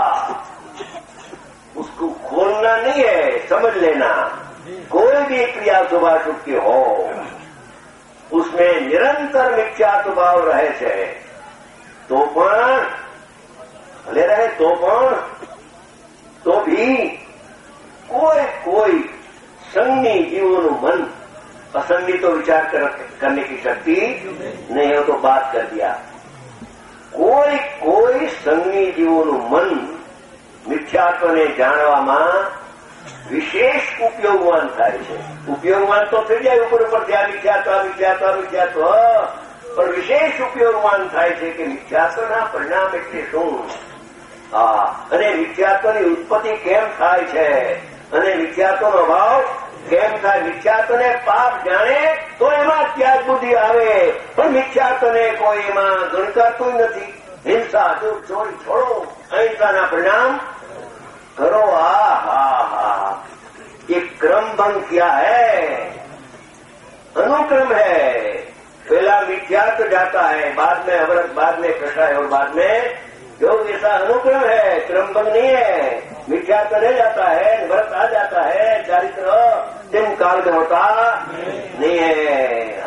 उसको खोलना नहीं है, समझ लेना. कोई भी क्रिया शुभाशुभ की हो उसमें निरंतर मिथ्यात्व भाव रहे છે. तो પણ ભલે રહે તો પણ તો भी कोई कोई संगी जीवों मन असंगी तो विचार कर, करने की शक्ति नहीं हो तो बात कर दिया. કોઈ કોઈ સંગી જીવોનું મન મિથ્યાત્વને જાણવામાં વિશેષ ઉપયોગવાન થાય છે. ઉપયોગવાન તો થઈ જાય ઉપર ઉપર ત્યાં મિથ્યાત્વ મિથ્યાત્વ મિથ્યાત્વ, પણ વિશેષ ઉપયોગવાન થાય છે કે મિથ્યાત્વના પરિણામ એટલે શું, હા, અને મિથ્યાત્વની ઉત્પત્તિ કેમ થાય છે, અને મિથ્યાત્વનો ભાવ કેમ થાય. મિથ્યાત્વને પાપ જાણે તો એમાં ત્યાગ બુદ્ધિ આવે, પણ મિથ્યાત્વને કોઈ એમાં ગણકારતું નથી. હિંસા દુઃખ ચોરી છોડો, અહિંસાના પરિણામ करो. आ हा हा ये क्रम भंग किया है, अनुक्रम है. पहला मिथ्यात्व जाता है, बाद में अमृत, बाद में कषाय और बाद में योग. ऐसा अनुक्रम है, क्रम भंग नहीं है. मिथ्यात्व नहीं जाता है, व्रत आ जाता है, चारित्र दिन काल में होता नहीं है.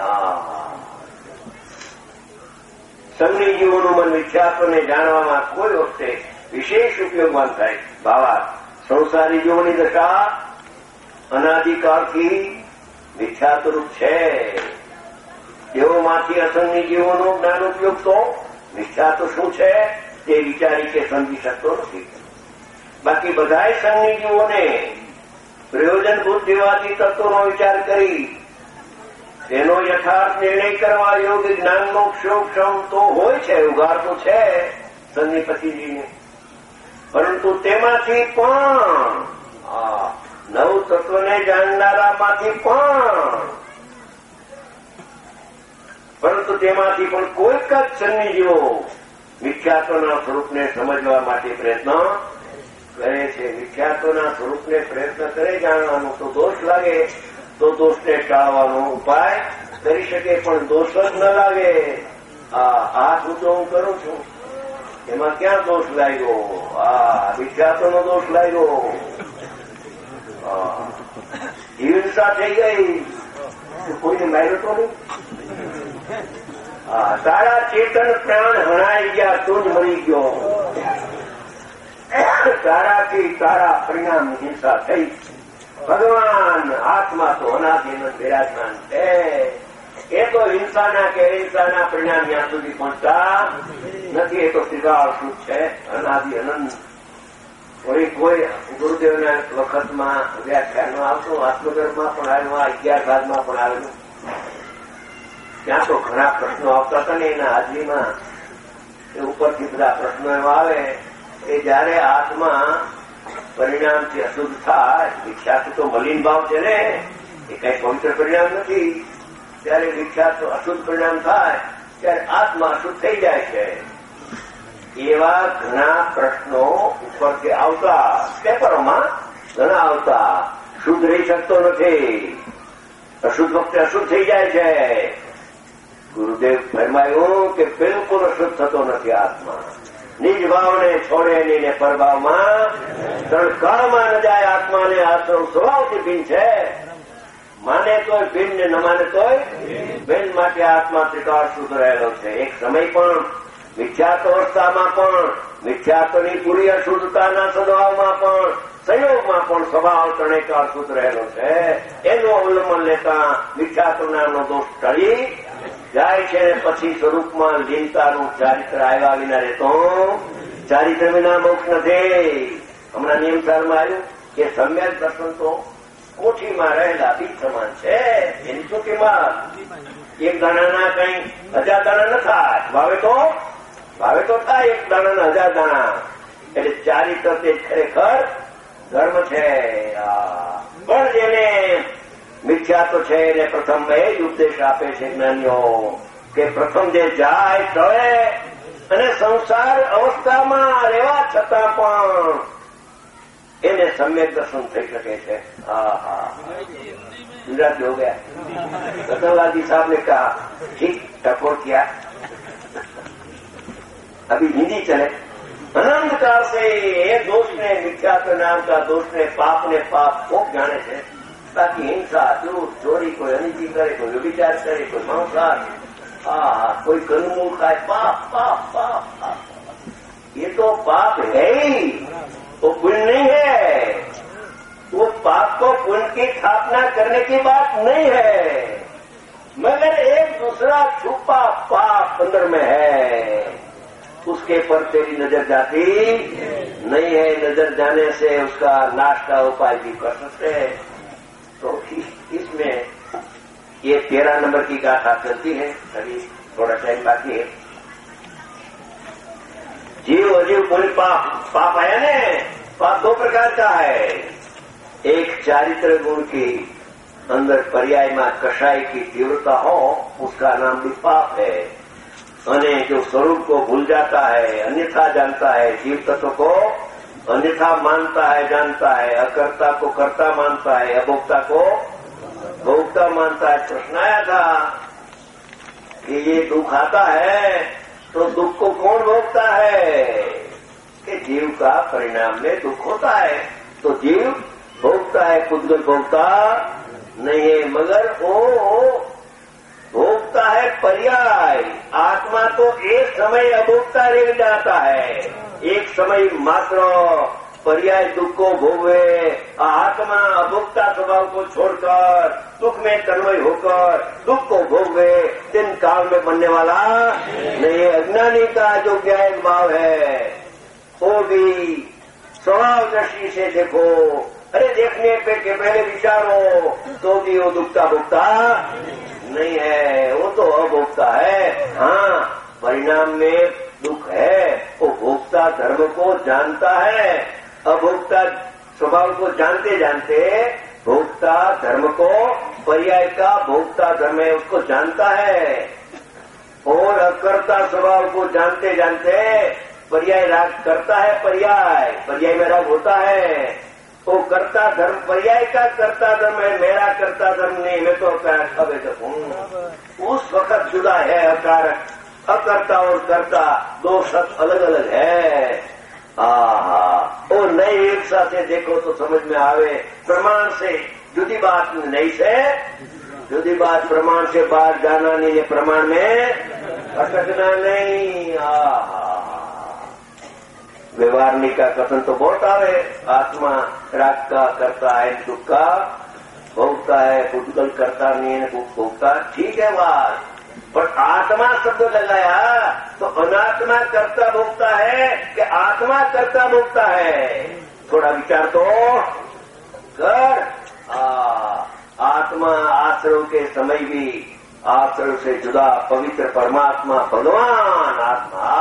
संगी जीवोનું મન મિથ્યાત્વને જાણવામાં કોઈ વખતે વિશેષ ઉપયોગવાન થાય. ભાવાર્થ સંસારી જીવોની દશા અનાદિકાળથી મિથ્યાત્વરૂપ છે. તેઓમાંથી અસંગી જીવોનો જ્ઞાન ઉપયોગ તો મિથ્યાત્વ શું છે તે વિચારી કે સમજી શકતો નથી. બાકી બધાય સંગી જીવોને પ્રયોજનભૂત દેવાદી તત્વોનો વિચાર કરી તેનો યથાર્થ નિર્ણય કરવા યોગ્ય જ્ઞાનનો ક્ષોક્ષમ તો હોય છે, ઉગાડતો છે સંગીપતિજીને. પરંતુ તેમાંથી પણ નવ તત્વને જાણનારામાંથી પણ પરંતુ તેમાંથી પણ કોઈક જ સંગીજીવો મિથ્યાત્વના સ્વરૂપને સમજવા માટે પ્રયત્ન કરે છે. મિથ્યાત્વના સ્વરૂપને પ્રયત્ન કરે જાણવાનો તો દોષ લાગે તો દોષને ટાળવાનો ઉપાય કરી શકે, પણ દોષ જ ન લાગે. આ મુદ્દો હું કરું છું, એમાં ક્યાં દોષ લાગ્યો? આ મિથ્યાત્વનો દોષ લાગ્યો. હિંસા થઈ ગઈ, કોઈને માર્યો તો નહીં. તારા ચેતન પ્રાણ હણાઈ ગયા, તું જ મરી ગયો. તારાથી તારા પરિણામ હિંસા થઈ. ભગવાન આત્મા તો અનાદિન વિરાજમાન છે. એ તો હિંસાના કે હિંસાના પરિણામ ત્યાં સુધી પહોંચતા નથી. એ તો સીધા શુદ્ધ છે, અનાદિ અનંત. કોઈ કોઈ ગુરુદેવના વખતમાં વ્યાખ્યાનમાં આવતું, આત્મગર્ભમાં પણ આવ્યું, અગિયાર ભાગમાં પણ આવેલું. ત્યાં તો ઘણા પ્રશ્નો આવતા હતા ને એના હાજરીમાં. એ ઉપરથી બધા પ્રશ્નો એવા આવે કે જયારે આત્મા પરિણામથી અશુદ્ધ થાય, વિખ્યાત તો મલિન ભાવ છે ને, એ કઈ પવિત્ર પરિણામ નથી. ત્યારે વિખ્યાત અશુદ્ધ પરિણામ થાય ત્યારે આત્મા અશુદ્ધ થઈ જાય છે. એવા ઘણા પ્રશ્નો ઉપરથી આવતા, પેપરોમાં ઘણા આવતા. શુદ્ધ રહી શકતો નથી, અશુદ્ધ વખતે અશુદ્ધ થઈ જાય છે. ગુરુદેવ ફરમાયું કે બિલકુલ અશુદ્ધ થતો નથી આત્મા. નિજ ભાવને છોડે નહીં ને પરભાવમાં ત્રણ કાળમાં ન જાય. આત્માને આશ્રમ સ્વભાવથી ભિન્ન છે. માને તોય ભિન્ન ને ન માને તોય ભિન્ન. માટે આત્મા ત્રિકાળ શુદ્ધ રહેલો છે. એક સમય પણ મિથ્યાત્વ અવસ્થામાં પણ મિથ્યાત્વની પૂરી અશુદ્ધતાના સ્વભાવમાં પણ સંયોગમાં પણ સ્વભાવ ત્રણેય કાળ શુદ્ધ રહેલો છે. એનું અવલંબન લેતા મિથ્યાત્વ નામનો દોષ ટળી જાય છે. પછી સ્વરૂપમાં લીનતાનું ચારિત્ર આવ્યા વિના રહેતો ચારિત્ર વિના મોક્ષ નથી. હમણાં નિયમ સારમાં આવ્યું કે સમ્યક દર્શન તો કોઠીમાં રહેલા બીજ સમાન છે. એની શું કિંમત? એક દાણાના કઈ હજાર દાણા ન થાય. ભાવે તો ભાવે તો થાય એક દાણાના હજાર દાણા. એટલે ચારિત્ર તે ખરેખર ધર્મ છે. પણ જેને મિથ્યાત્વ છે એને પ્રથમ એ જ ઉપદેશ આપે છે જ્ઞાનીઓ કે પ્રથમ જે જાય ટળે અને સંસાર અવસ્થામાં રહેવા છતાં પણ એને સમ્યક દર્શન થઈ શકે છે. હા હા गुजराती हो गया. रतनलाल साहब ने कहा ठीक टकोर किया. अभी हिंदी चले. अनंत काल से ये दोष ने मिथ्यात्व नाम का दोष ने पाप ने पाप खूब जाने से ताकि हिंसा झूठ चोरी कोई अनिति करे कोई व्यभिचार करे कोई मांसाहार हाँ कोई कंदमूल खाए पाप पाप पाप पाप. ये तो पाप है ही. वो पुण्य नहीं है. वो पाप को पुण्य की स्थापना करने की बात नहीं है. मगर एक दूसरा छुपा पाप अंदर में है. उसके पर तेरी नजर जाती नहीं है. नजर जाने से उसका नाश का उपाय भी कर सकते हैं. तो इसमें ये तेरह नंबर की गाथा चलती है. अभी थोड़ा टाइम बाकी है. जीव अजीव पुण्य पाप. पाप आया ने पाप दो प्रकार का है. एक चारित्र गुण की अंदर पर्याय में कषाय की तीव्रता हो उसका नाम भी पाप है. અને जो स्वरूप को भूल जाता है अन्यथा जानता है जीव तत्व को अन्यथा मानता है जानता है अकर्ता को कर्ता मानता है अभोक्ता को भोक्ता मानता है. प्रश्न आया था कि ये दुख आता है तो दुख को कौन भोगता है? कि जीव का परिणाम में दुख होता है तो जीव भोगता है. पुद्गल भोगता नहीं है. मगर वो भोगता है पर्याय. आत्मा तो एक समय अभोक्ता रह जाता है. एक समय मात्र पर्याय दुख को भोगे. आत्मा अभोक्ता स्वभाव को छोड़कर दुख में तन्मय होकर दुख को भोगे. दिन काल में बनने वाला नहीं. अज्ञानी का जो ज्ञान भाव है वो भी स्वभाव दृष्टि से देखो. अरे देखने पे के पहले विचारो तो भी वो दुखता भोगता नहीं है. वो तो अभोक्ता है. हाँ परिणाम में दुख है. वो भोक्ता धर्म को जानता है. अभोक्ता स्वभाव को जानते जानते भोक्ता धर्म को पर्याय का भोक्ता धर्म है उसको जानता है. और अकर्ता स्वभाव को जानते जानते पर्याय राग करता है. पर्याय पर्याय में राग होता है. वो कर्ता धर्म पर्याय का कर्ता धर्म है. मेरा कर्ता धर्म नहीं. मैं तो अवेदक हूँ. उस वक्त जुदा है अकारक. अकर्ता और कर्ता दो शब्द अलग अलग है. आहा वो नई रिक्शा से देखो तो समझ में आवे. प्रमाण से जुदी बात नहीं से जुदी बात प्रमाण से बाहर जाना नहीं. ये प्रमाण में अटकना नहीं. आहा व्यवहारनी का कथन तो बहुत आवे. आत्मा राग का करता है दुख का भोगता है. पुद्गल करता नहीं है भोगता. ठीक है बात. पर आत्मा शब्द लगाया तो अनात्मा करता भोगता है कि आत्मा करता भोगता है? थोड़ा विचार तो कर. आ, आत्मा आश्रव के समय भी आश्रव से जुदा पवित्र परमात्मा भगवान आत्मा.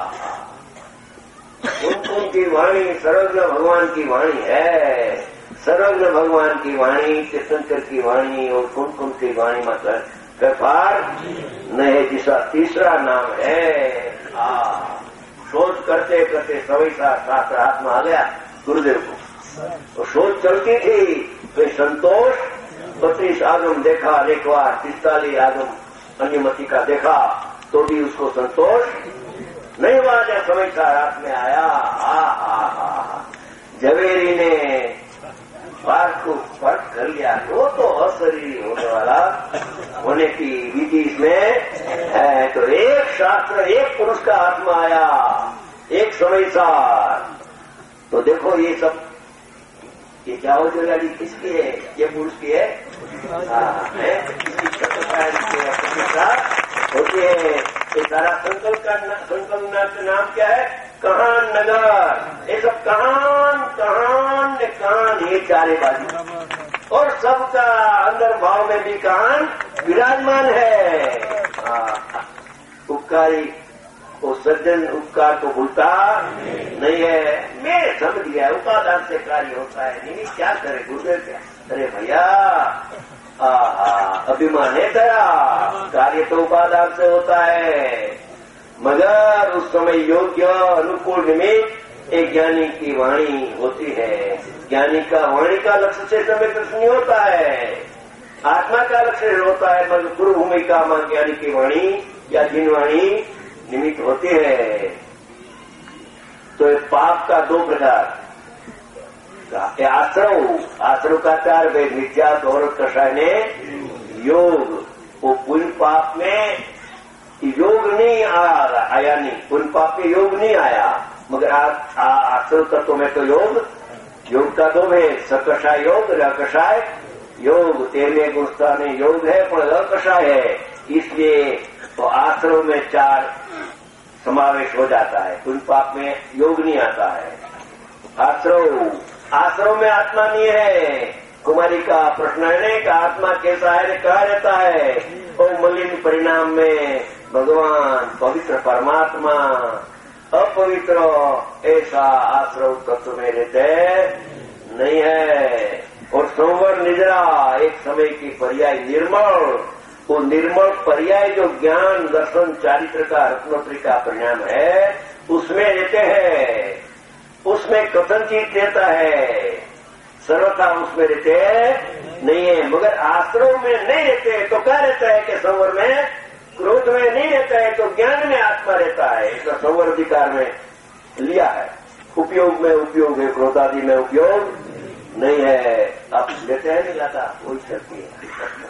उनकी वाणी सर्वज्ञ भगवान की वाणी है. सर्वज्ञ भगवान की वाणी तीर्थंकर की वाणी और कुन कुन की वाणी मतलब व्यापार नहीं. जिसका तीसरा नाम है. शोध करते करते सवई सा शास्त्र हाथ में आ गया गुरुदेव को. तो शोध चलती थी. तो संतोष बत्तीस आगम देखा अनेक बार. पिस्तालीस आगम अन्यमति का देखा तो भी उसको संतोष नहीं वहां जब समय का रात में आया, आ हा हा झवेरी ने बात को फर्क कर लिया। वो तो अशरीरी होने वाला होने की विधि इसमें है। तो एक शास्त्र, एक पुरुष का आत्मा आया, एक समय सार। तो देखो ये सब, ये क्या हो जो गाड़ी किसकी है? ये पुरुष की है, है होती है। ये सारा संकल्प का संकल्प का नाम क्या है? कहान नगर। ये सब कहान कहान ने कहान, ये चारे बाजू, और सबका अंदर भाव में भी कहान विराजमान है। उपकारी वो सज्जन उपकार को भूलता नहीं है। मैं समझ गया उपादान से कार्य होता है। नहीं क्या करे गुरुदेव, क्या अरे भैया, अभिमान है तेरा, कार्य तो उपादान से होता है। मगर उस समय योग्य अनुकूल निमित्त एक ज्ञानी की वाणी होती है। ज्ञानी का वाणी का लक्ष्य से समय प्रश्न नहीं होता है, आत्मा का लक्ष्य होता है। मगर गुरु भूमिका मां ज्ञानी की वाणी या जिन वाणी निमित्त होती है। तो ये पाप का दो प्रकार, आश्रव आश्रव का चार वेद, मिथ्या, औरत, कषाय ने योग। वो पुण्य पाप में योग नहीं आया, आया नहीं, पुण्य पाप में योग नहीं आया। मगर आश्रव तत्व में तो योग, योग का दो भेद, सकषाय योग और अकषाय योग। तेरहवें गुणस्था में योग है पर अकषाय है, इसलिए तो आश्रव में चार समावेश हो जाता है, पुण्य पाप में योग नहीं आता है। आश्रव आश्रव में आत्मा नहीं है। कुमारी का प्रश्न है कि आत्मा कैसा है, कहा रहता है और मलिन परिणाम में भगवान पवित्र परमात्मा, अपवित्र ऐसा आश्रव तत्व में रहते नहीं है। और संवर निजरा एक समय की पर्याय निर्मल, वो निर्मल पर्याय जो ज्ञान दर्शन चारित्र का रत्नोत्री का परिणाम है उसमें रहते हैं। उसमें कथनचित रहता है, सर्वथा उसमें रहते नहीं है। मगर आश्रम में नहीं रहते तो क्या रहता है कि संवर में, क्रोध में नहीं रहता है तो ज्ञान में आत्मा रहता है। इसका संवर अधिकार में लिया है, उपयोग में उपयोग है, क्रोधादि में उपयोग नहीं है। आप लेते हैं नहीं लाता, वही चलती है।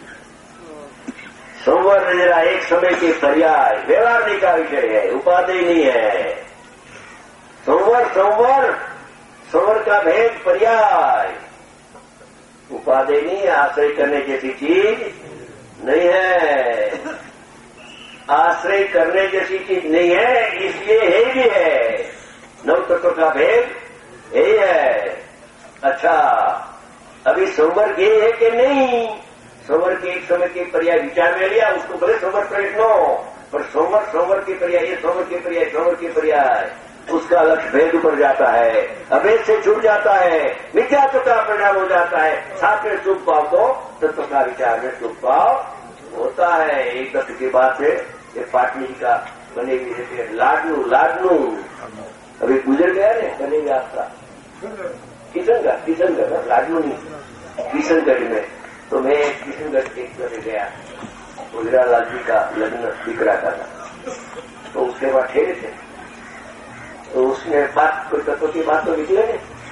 संवर जरा एक समय के पर्याय व्यवहार का विषय है, उपाधि नहीं है। संवर संवर संवर का भेद पर्याय, उपाधि नहीं, आश्रय करने जैसी चीज नहीं है। आश्रय करने जैसी चीज नहीं है, इसलिए है भी है। नव तत्व का भेद यही है। अच्छा, अभी संवर ये है कि नहीं? संवर के एक समय के पर्याय विचार में लिया, उसको भले संवर प्रयत्न हो, पर संवर संवर के पर्याय, ये संवर के पर्याय, संवर के पर्याय, उसका लक्ष्य भेद ऊपर जाता है, अभेद से छूट जाता है, मिथ्यात्व का परिणाम हो जाता है। साथ में शुभ भाव तो तत्व का विचार में शुभ भाव होता है। एक तत्व की बात है, ये पाटली का बने हुए रहते हैं, लाडनू लाडनू अभी गुजर गया ना, बनेगा आपका किशनगढ़, किशनगढ़ लाडनू नहीं, किशनगढ़ में। तो मैं किशनगढ़ देख कर गया, तो हीरालाल जी का लग्न दिख रहा था, तो उसके बाद ठहरे थे, तो उसने बात कोई तत्व की बात तो निकले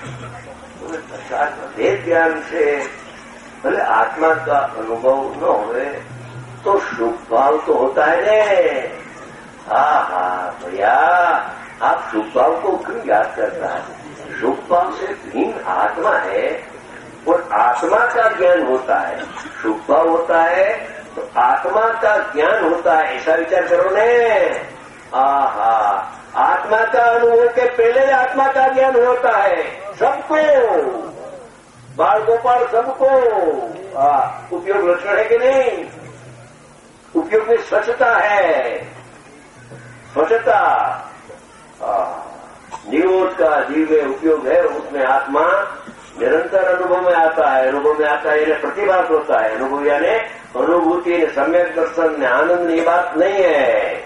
भेद ज्ञान से भले आत्मा का अनुभव न हो तो शुभ भाव तो होता है ने। हाँ हाँ भैया, आप शुभ भाव को क्यों याद करता है? शुभ भाव से भिन्न आत्मा है और आत्मा का ज्ञान होता है। शुभ भाव होता है तो आत्मा का ज्ञान होता है, ऐसा विचार करो ने। आहा, आत्मा का अनुभव के पहले आत्मा का ज्ञान होता है सबको, बाल गोपाल सबको। उपयोग लक्षण है कि नहीं? उपयोग में स्वच्छता है, स्वच्छता निरोध का जीव में उपयोग है, उसमें आत्मा निरंतर अनुभव में आता है। अनुभव में आता है यानी प्रतिभास होता है। अनुभव यानी अनुभूति, सम्यक दर्शन, आनंद की बात नहीं है।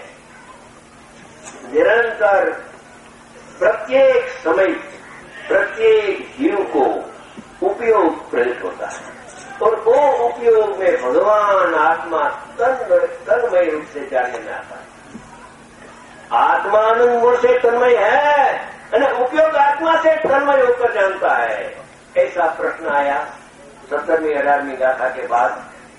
निरंतर प्रत्येक समय प्रत्येक जीव को उपयोग प्रयुक्त होता है और वो उपयोग में भगवान आत्मा तन तन्मय रूप से जानने में आता है। आत्मा आनंद गुण से तन्मय है અને उपयोग आत्मा से तन्मय होकर जानता है। ऐसा प्रश्न आया सत्तरवीं अठारहवीं गाथा के बाद।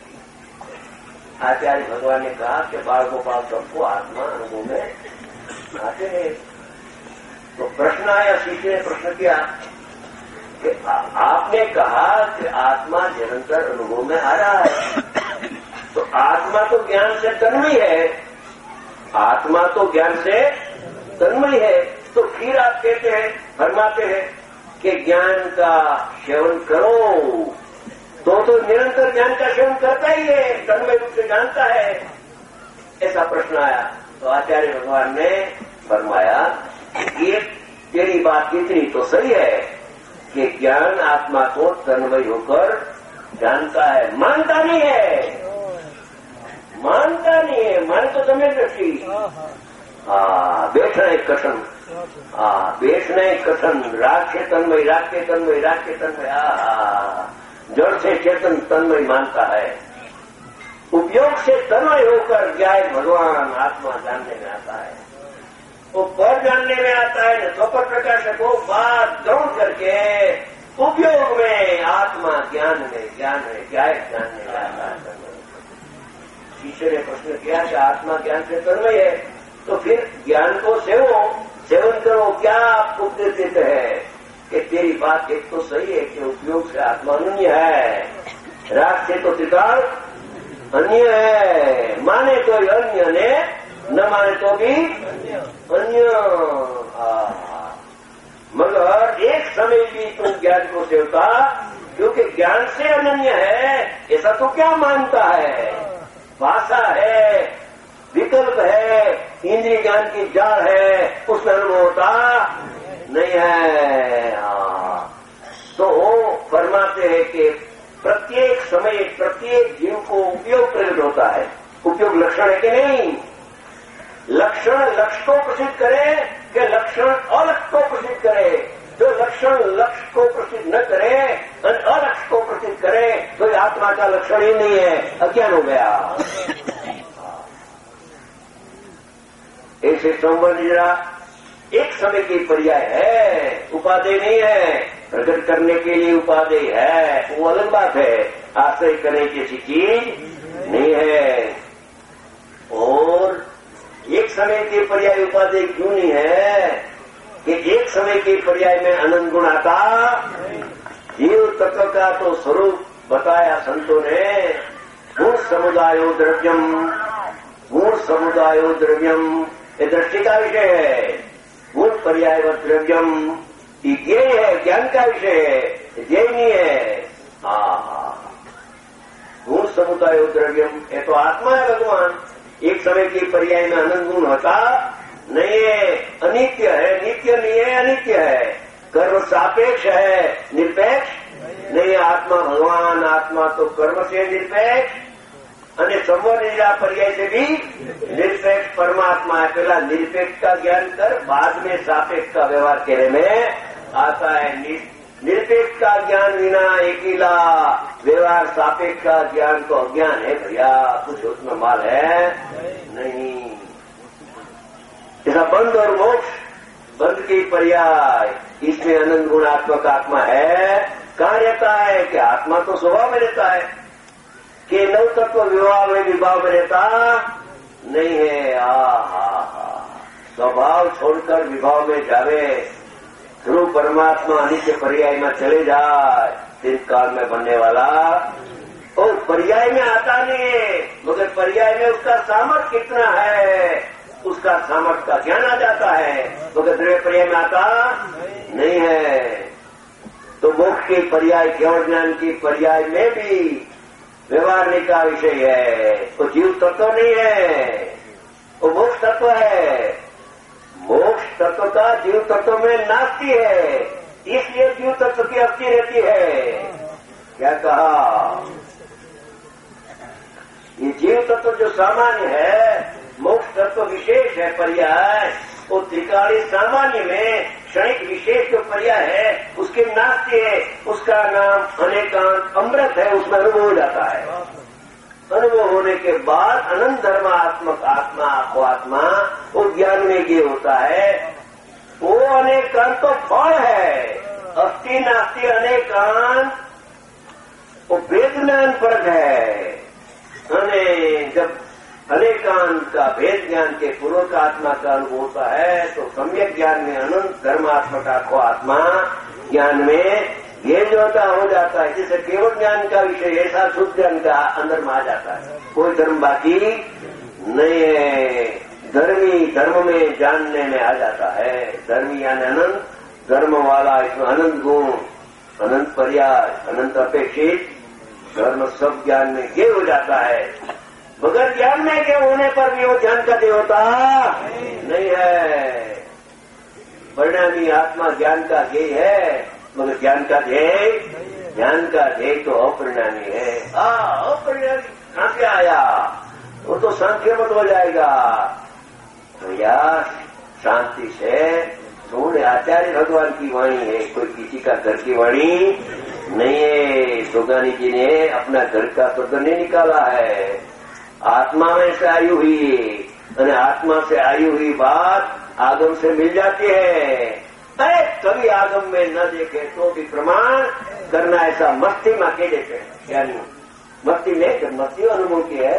आचार्य भगवान ने कहा कि बाल गोपाल सबको आत्मा अनुभव में आते हैं। तो प्रश्न आया, शिष्य ने प्रश्न किया कि आपने कहा कि आत्मा निरंतर अनुभव में आ रहा है, तो आत्मा तो ज्ञान से तन्मय है, आत्मा तो ज्ञान से तन्मय है, तो फिर आप कहते हैं, फरमाते हैं कि ज्ञान का सेवन करो, तो तो निरंतर ज्ञान का सेवन करता ही है, तन्मय रूप से जानता है। ऐसा प्रश्न आया तो आचार्य भगवान ने फरमाया ये तेरी बात इतनी तो सही है कि ज्ञान आत्मा को तन्मय होकर जानता है, मानता नहीं है, मानता नहीं है, मान तो समय दृष्टि हाँ बैठना एक कथन, हाँ बैठना एक कथन, राग से तन्मय, राग के तन्मय, राग के तन्मय, हाँ जड़ से चेतन तन्मय मानता है। उपयोग से तन्मय होकर जाए भगवान आत्मा जानने में आता है, वो पर जानने में आता है। स्वपर प्रकाशक को बात दौड़ करके उपयोग में आत्मा ज्ञान में ज्ञान में जाए जानने में आता है। ईश्वर ने प्रश्न किया कि आत्मा ज्ञान से तन्मय है, तो फिर ज्ञान को सेवो, सेवन करो। क्या आप उपदेश देते हैं कि तेरी बात एक तो सही है कि उपयोग से आत्मा अन्य है, राग से तो त्रिकाल अन्य है, माने तो अन्य ने, न माने तो भी अन्य। मगर एक समय भी तुम ज्ञान को सेवता, क्योंकि ज्ञान से अनन्य है ऐसा तो क्या मानता है, भाषा है, विकल्प है, इंद्रिय ज्ञान की जाल है, उसमें अनुभव होता नहीं है। हाँ। तो फरमाते हैं कि प्रत्येक समय प्रत्येक जीव को उपयोग प्रकट होता है। उपयोग लक्षण है कि नहीं? लक्षण लक्ष्य को प्रसिद्ध करे कि लक्षण अलक्ष्य को प्रसिद्ध करे। जो लक्षण लक्ष्य को प्रसिद्ध न करे और अलक्ष्य को प्रसिद्ध करे तो आत्मा का लक्षण ही नहीं है, अज्ञान हो गया। ऐसे संबंध जरा एक समय की पर्याय है, उपादेय नहीं है। प्रकट करने के लिए उपादेय है, वो अलग बात है, आश्रय करने की ऐसी चीज नहीं है। और एक समय के पर्याय उपादेय क्यों नहीं है कि एक समय के पर्याय में अनंत गुण आता। जीव तत्व का तो स्वरूप बताया संतों ने, गुण समुदायो द्रव्यम, गुण समुदायो द्रव्यम, ये दृष्टि का विषय है। गुण पर्याय व द्रव्यम ये है, ज्ञान का विषय है, ये नहीं है। हाँ, गुण समुदायो द्रव्यम ये तो आत्मा है भगवान। एक समय की पर्याय में अनंत गुण होता नहीं है, अनित्य है, नित्य नहीं है, अनित्य है। कर्म सापेक्ष है, निरपेक्ष नहीं। आत्मा भगवान, आत्मा तो कर्म से निरपेक्ष અને સંવર્ણિકા पर्याय से भी निरपेक्ष परमात्मा है। पहला निरपेक्ष का ज्ञान कर, बाद में सापेक्ष का व्यवहार करने में आता है। निरपेक्ष का ज्ञान बिना अकेला व्यवहार, सापेक्ष का ज्ञान तो अज्ञान है भैया, कुछ उसमें माल है नहीं। ऐसा बंध और मोक्ष, बंध की पर्याय, इसमें अनंत गुणात्मक आत्मा है। कहाँ रहता है कि आत्मा तो स्वभाव में रहता है कि नव तत्व विवाह में विभाव में रहता नहीं है। आ हा हा स्वभाव छोड़कर विभाव में जावे, ध्रुव परमात्मा अनित्य पर्याय में चले जाए, तीन काल में बनने वाला और पर्याय में आता नहीं है। मगर पर्याय में उसका सामर्थ्य कितना है, उसका सामर्थ्य का ज्ञान आ जाता है, मगर द्रव्य पर्याय में आता नहीं है। तो मोक्ष के पर्याय, केवल ज्ञान की पर्याय में भी व्यवहार का विषय है। वो जीव तत्व नहीं है, वो मोक्ष तत्व है। मोक्ष तत्व का जीव तत्व में नास्ति है, इसलिए जीव तत्व की अस्थि रहती है। क्या कहा? ये जीव तत्व जो सामान्य है, मोक्ष तत्व विशेष है पर्याय। वो त्रिकाली सामान्य में क्षणिक विशेष जो पर्याय है उसके नास्ति है, उसका नाम अनेकांत अमृत है, उसमें अनुभव हो जाता है। अनुभव होने के बाद अनंत धर्मात्मक आत्मा को आत्मा वो ज्ञान में ये होता है। वो अनेकांत तो फल है, अस्थि नास्ति अनेकांत वो वेद ज्ञान पर है। अने जब अनेकांत का भेद ज्ञान के पूर्वक आत्मा का अनुभव होता है तो सम्यक ज्ञान में अनंत धर्मात्मक को आत्मा ज्ञान में ये जो होता हो जाता है, जिससे केवल ज्ञान का विषय ऐसा शुद्ध ज्ञान का अंदर में आ जाता है, कोई धर्म बाकी नहीं है। धर्मी धर्म में जानने में आ जाता है। धर्मी यानी अनंत धर्म वाला, इसमें अनंत गुण, अनंत पर्याय, अनंत अपेक्षित धर्म सब ज्ञान में ये हो जाता है। मगर ज्ञान में के होने पर भी वो ज्ञान का देवता नहीं है। परिणामी आत्मा ज्ञान का ध्येय है, मगर ज्ञान का ध्येय ज्ञान का ध्येय तो अपरिणामी है। हाँ, अपरिणामी कहां से आया? वो तो सांख्य मत हो जाएगा। तो यार शांति से सुन, आचार्य भगवान की वाणी है, कोई किसी का घर की वाणी नहीं है। सोगानी जी ने अपना घर का शब्द नहीं निकाला है, आत्मा में से आई हुई, और आत्मा से आई हुई बात आगम से मिल जाती है। अरे कभी आगम में न देखे तो भी प्रमाण करना, ऐसा मस्ती में के देते हैं। यानी मस्ती में जब मस्ती अनुभव की है।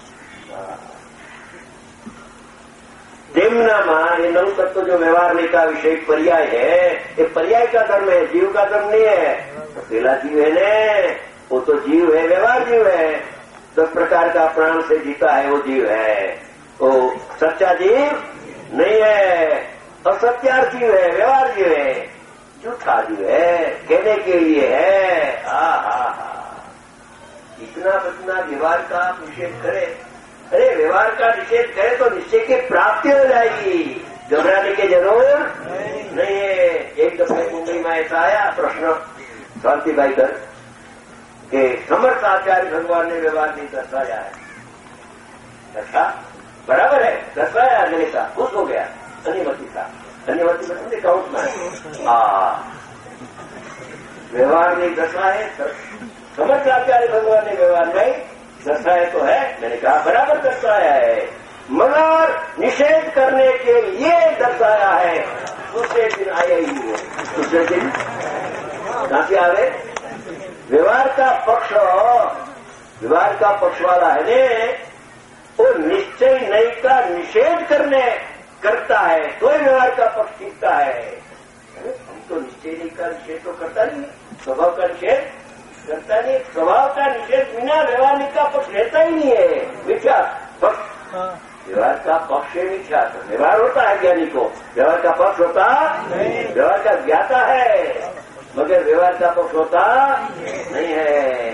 देवनामा ये नव तत्व जो व्यवहार का विषय पर्याय है, ये पर्याय का धर्म है, जीव का धर्म नहीं है। तो पहला जीव है ने, वो तो जीव है, व्यवहार जीव है, दस प्रकार का प्राण से जीता है, वो जीव है। वो सच्चा जीव नहीं है, असत्यार जीव है, व्यवहार जीव है, झूठा जीव है, कहने के लिए है। हा हा हा, इतना बतना व्यवहार का निषेध करे। अरे व्यवहार का निषेध करे तो निश्चय की प्राप्ति हो जाएगी, घबराने की जरूर नहीं है। एक दफे मुंबई में ऐसा आया प्रश्न शांतिबाई कर कि समर्थ आचार्य भगवान ने व्यवहार नहीं दर्शाया है। अच्छा बराबर है, दर्शाया मैंने कहा, खुश हो गया। अनिमति था, अनिमति मतलब अकाउंट में हाँ व्यवहार नहीं दर्शाए, समर्थ आचार्य भगवान ने व्यवहार नहीं दर्शाया तो है। मैंने कहा बराबर दर्शाया है, मगर निषेध करने के लिए दर्शाया है। दूसरे दिन आया ही नहीं है। दूसरे दिन कहां से आवे? व्यवहार का पक्ष, व्यवहार का पक्ष वाला है ने, वो निश्चय नहीं का निषेध करने करता है तो व्यवहार का पक्ष टिकता है। हम तो निश्चय नहीं का निषेध तो करता नहीं, स्वभाव का निषेध करता नहीं। स्वभाव का निषेध बिना व्यवहार का पक्ष रहता ही नहीं है। मिथ्या पक्ष, व्यवहार का पक्ष है मिथ्या। तो व्यवहार होता है ज्ञानी को, व्यवहार का पक्ष होता व्यवहार का ज्ञाता है, मगर व्यवहार का पक्ष होता नहीं है।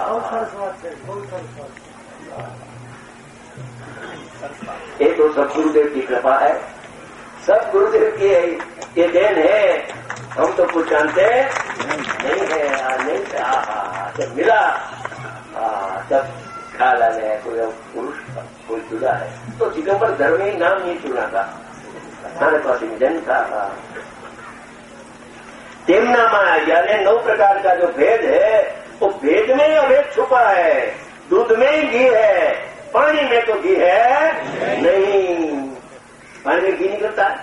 ये तो सब गुरुदेव की कृपा है, सब गुरुदेव की ये देन है। हम तो कुछ जानते नहीं है, नहीं से आ जब मिला तब ख्याल आ गया कोई पुरुष कोई जुड़ा है। तो दिगंबर धर्म ही नाम नहीं चुना था, हमारे पास जन्म था। तेमनामा यानी नौ प्रकार का जो भेद है, वो भेद में ही अभेद छुपा है। दूध में ही घी है, पानी में तो घी है नहीं। पानी में घी निकलता है,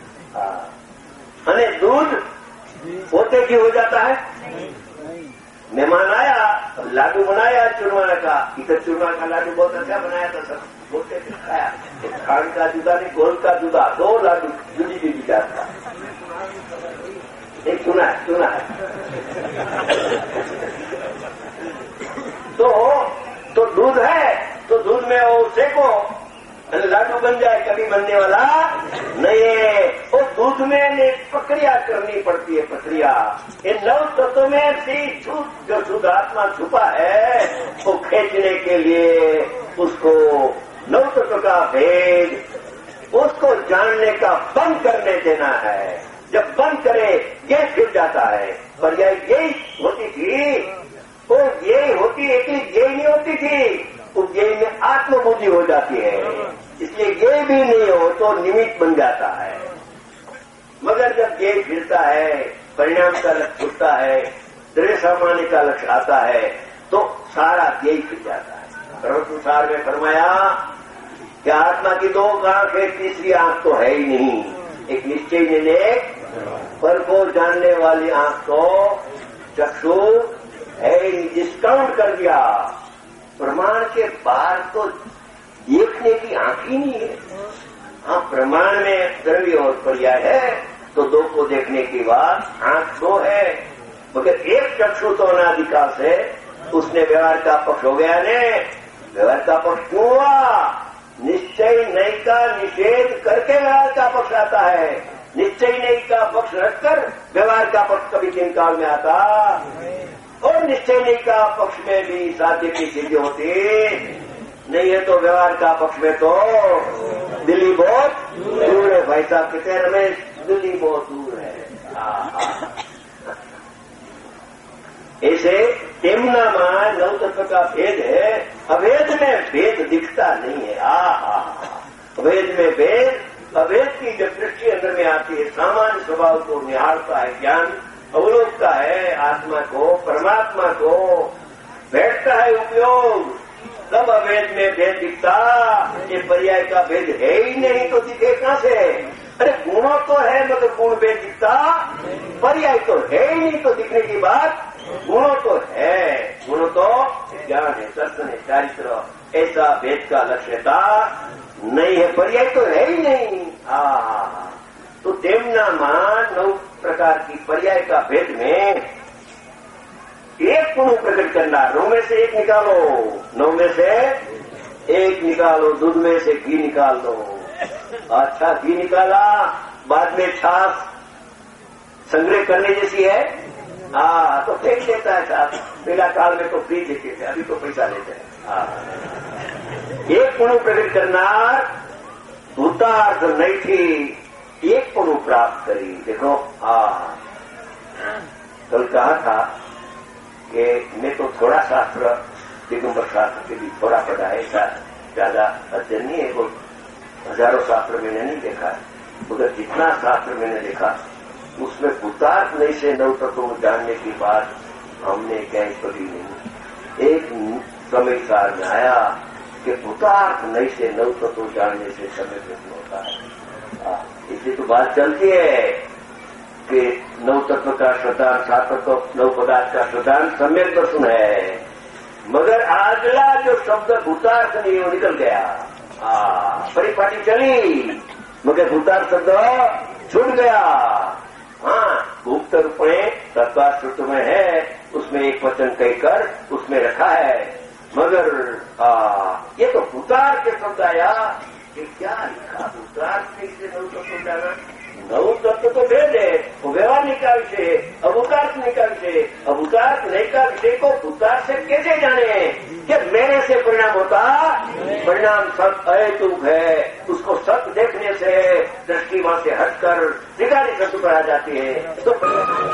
अने दूध होते घी हो जाता है। मेहमान आया, लाडू बनाया चूरमा का, इधर चूरमा का लाडू बहुत अच्छा बनाया था, सब बोलते थे खाया। खांड का जुदा नहीं, गोल का जुदा, दो लाडू जुदी जुदी जात का। एक सुना है, सुना है। तो तो दूध है, तो दूध में वो सेको लाडू बन जाए, कभी बनने वाला नहीं है। वो दूध में प्रक्रिया करनी पड़ती है, प्रक्रिया। ये नव तत्व में सी छूट जो शुद्ध आत्मा छुपा है, वो खींचने के लिए उसको नव तत्व का भेद उसको जानने का बंद करने देना है। जब बंद करे ये फिर जाता है। पर यह यही होती थी, वो यही होती है कि यही नहीं होती थी, उस यही में आत्मबुद्धि हो जाती है। इसलिए ये भी नहीं हो तो निमित्त बन जाता है। मगर जब ये फिरता है, परिणाम का लक्ष्य छूटता है, द्रव्य सामान्य का लक्ष्य आता है, तो सारा यही फिर जाता है। सर्वसंसार में फरमाया कि आत्मा की दो आंख है, तीसरी आंख तो है ही नहीं। एक निश्चय निलेख पर को जानने वाली आंख तो चक्षु है ही, डिस्काउंट कर दिया। प्रमाण के बाहर तो देखने की आंख ही नहीं है। हाँ, प्रमाण में द्रव्य और पर्याय है तो दो को देखने की बात आंख दो है, मगर एक चक्षु तो अनादिकाल से उसने व्यवहार का पक्ष हो गया ने। व्यवहार का पक्ष क्यों हुआ? निश्चय नहीं का निषेध करके व्यवहार का पक्ष आता है। निश्चय नहीं का पक्ष रखकर व्यवहार का पक्ष कभी किन काल में आता, और निश्चय नहीं का पक्ष में भी साध्य की चीजें होती नहीं है, तो व्यवहार का पक्ष में तो दिल्ली बहुत दूर है। भाई साहब कहते हैं रमेश, दिल्ली बहुत दूर है। ऐसे तेमनामा नौ तत्व का भेद है, अभेद में भेद दिखता नहीं है। आ अभेद में भेद, अभेद की जब दृष्टि अंदर में आती है, सामान्य स्वभाव को निहारता है ज्ञान, अवलोकता है आत्मा को, परमात्मा को, बैठता है उपयोग, तब अभेद में भेद दिखता। ये पर्याय का भेद है ही नहीं तो दिखे कहां से? अरे गुणों तो है मगर गुण भेद दिखता, पर्याय तो है ही नहीं तो दिखने की बात। गुणों तो है, गुण तो ज्ञान है, दर्शन है, चारित्र, ऐसा भेद का लक्ष्यता नहीं है, पर्याय तो है ही नहीं। हाँ, तो देवनामा नौ प्रकार की पर्याय का भेद में एक गुण प्रकट करना। नौ में से एक निकालो, नौ में से एक निकालो, दूध में से घी निकाल दो। अच्छा, घी निकाला, बाद में छाछ संग्रह करने जैसी है, हाँ तो फेंक देता है छाछ। पहला काल में तो फ्री देते थे, अभी तो पैसा लेते हैं। हाँ, एक गुण प्रकट करना भूतार्थ नहीं थी, एक गुण प्राप्त करी। देखो, हाँ कल कहा था कि मैं तो थोड़ा शास्त्र, दिगंबर शास्त्र के भी थोड़ा पढ़ा है, ऐसा ज्यादा अध्ययन नहीं है, वो हजारों शास्त्र मैंने नहीं देखा है, मगर जितना शास्त्र मैंने देखा उसमें भूतार्थ नहीं से नौ तत्वों जानने की बात हमने कहीं पढ़ी नहीं। एक समय सार में आया कि भूतार्थ नहीं से नौ तत्व जानने से समय प्रश्न होता है। इसलिए तो बात चलती है कि नौ तत्व का श्रद्धांत, सात तत्व, नौ पदार्थ का श्रद्धांत सम्यक दर्शन है, मगर आगला जो शब्द भूतार्थ नहीं वो निकल गया। परिपाटी चली मगर भूतार्थ शब्द छूट गया। हाँ, गुप्त रूप में तत्वाश्रुत में है, उसमें एक वचन कहकर उसमें रखा है, मगर आ, ये तो भूतार्थ के शब्द आया कि क्या लिखा भूतार्थ से नौ तत्व जाना। नौ तत्व तो भेद है, वो व्यवहारिक का विषय है, अभूतार्थ नहीं का विषय। अभूतार्थ नहीं का विषय को भूतार्थ से कैसे जाने कि मेरे से परिणाम होता, परिणाम सत अहेतुक है, उसको सत देखने से दृष्टि वहां से हटकर निकाली सत्य पर आ जाती है। तो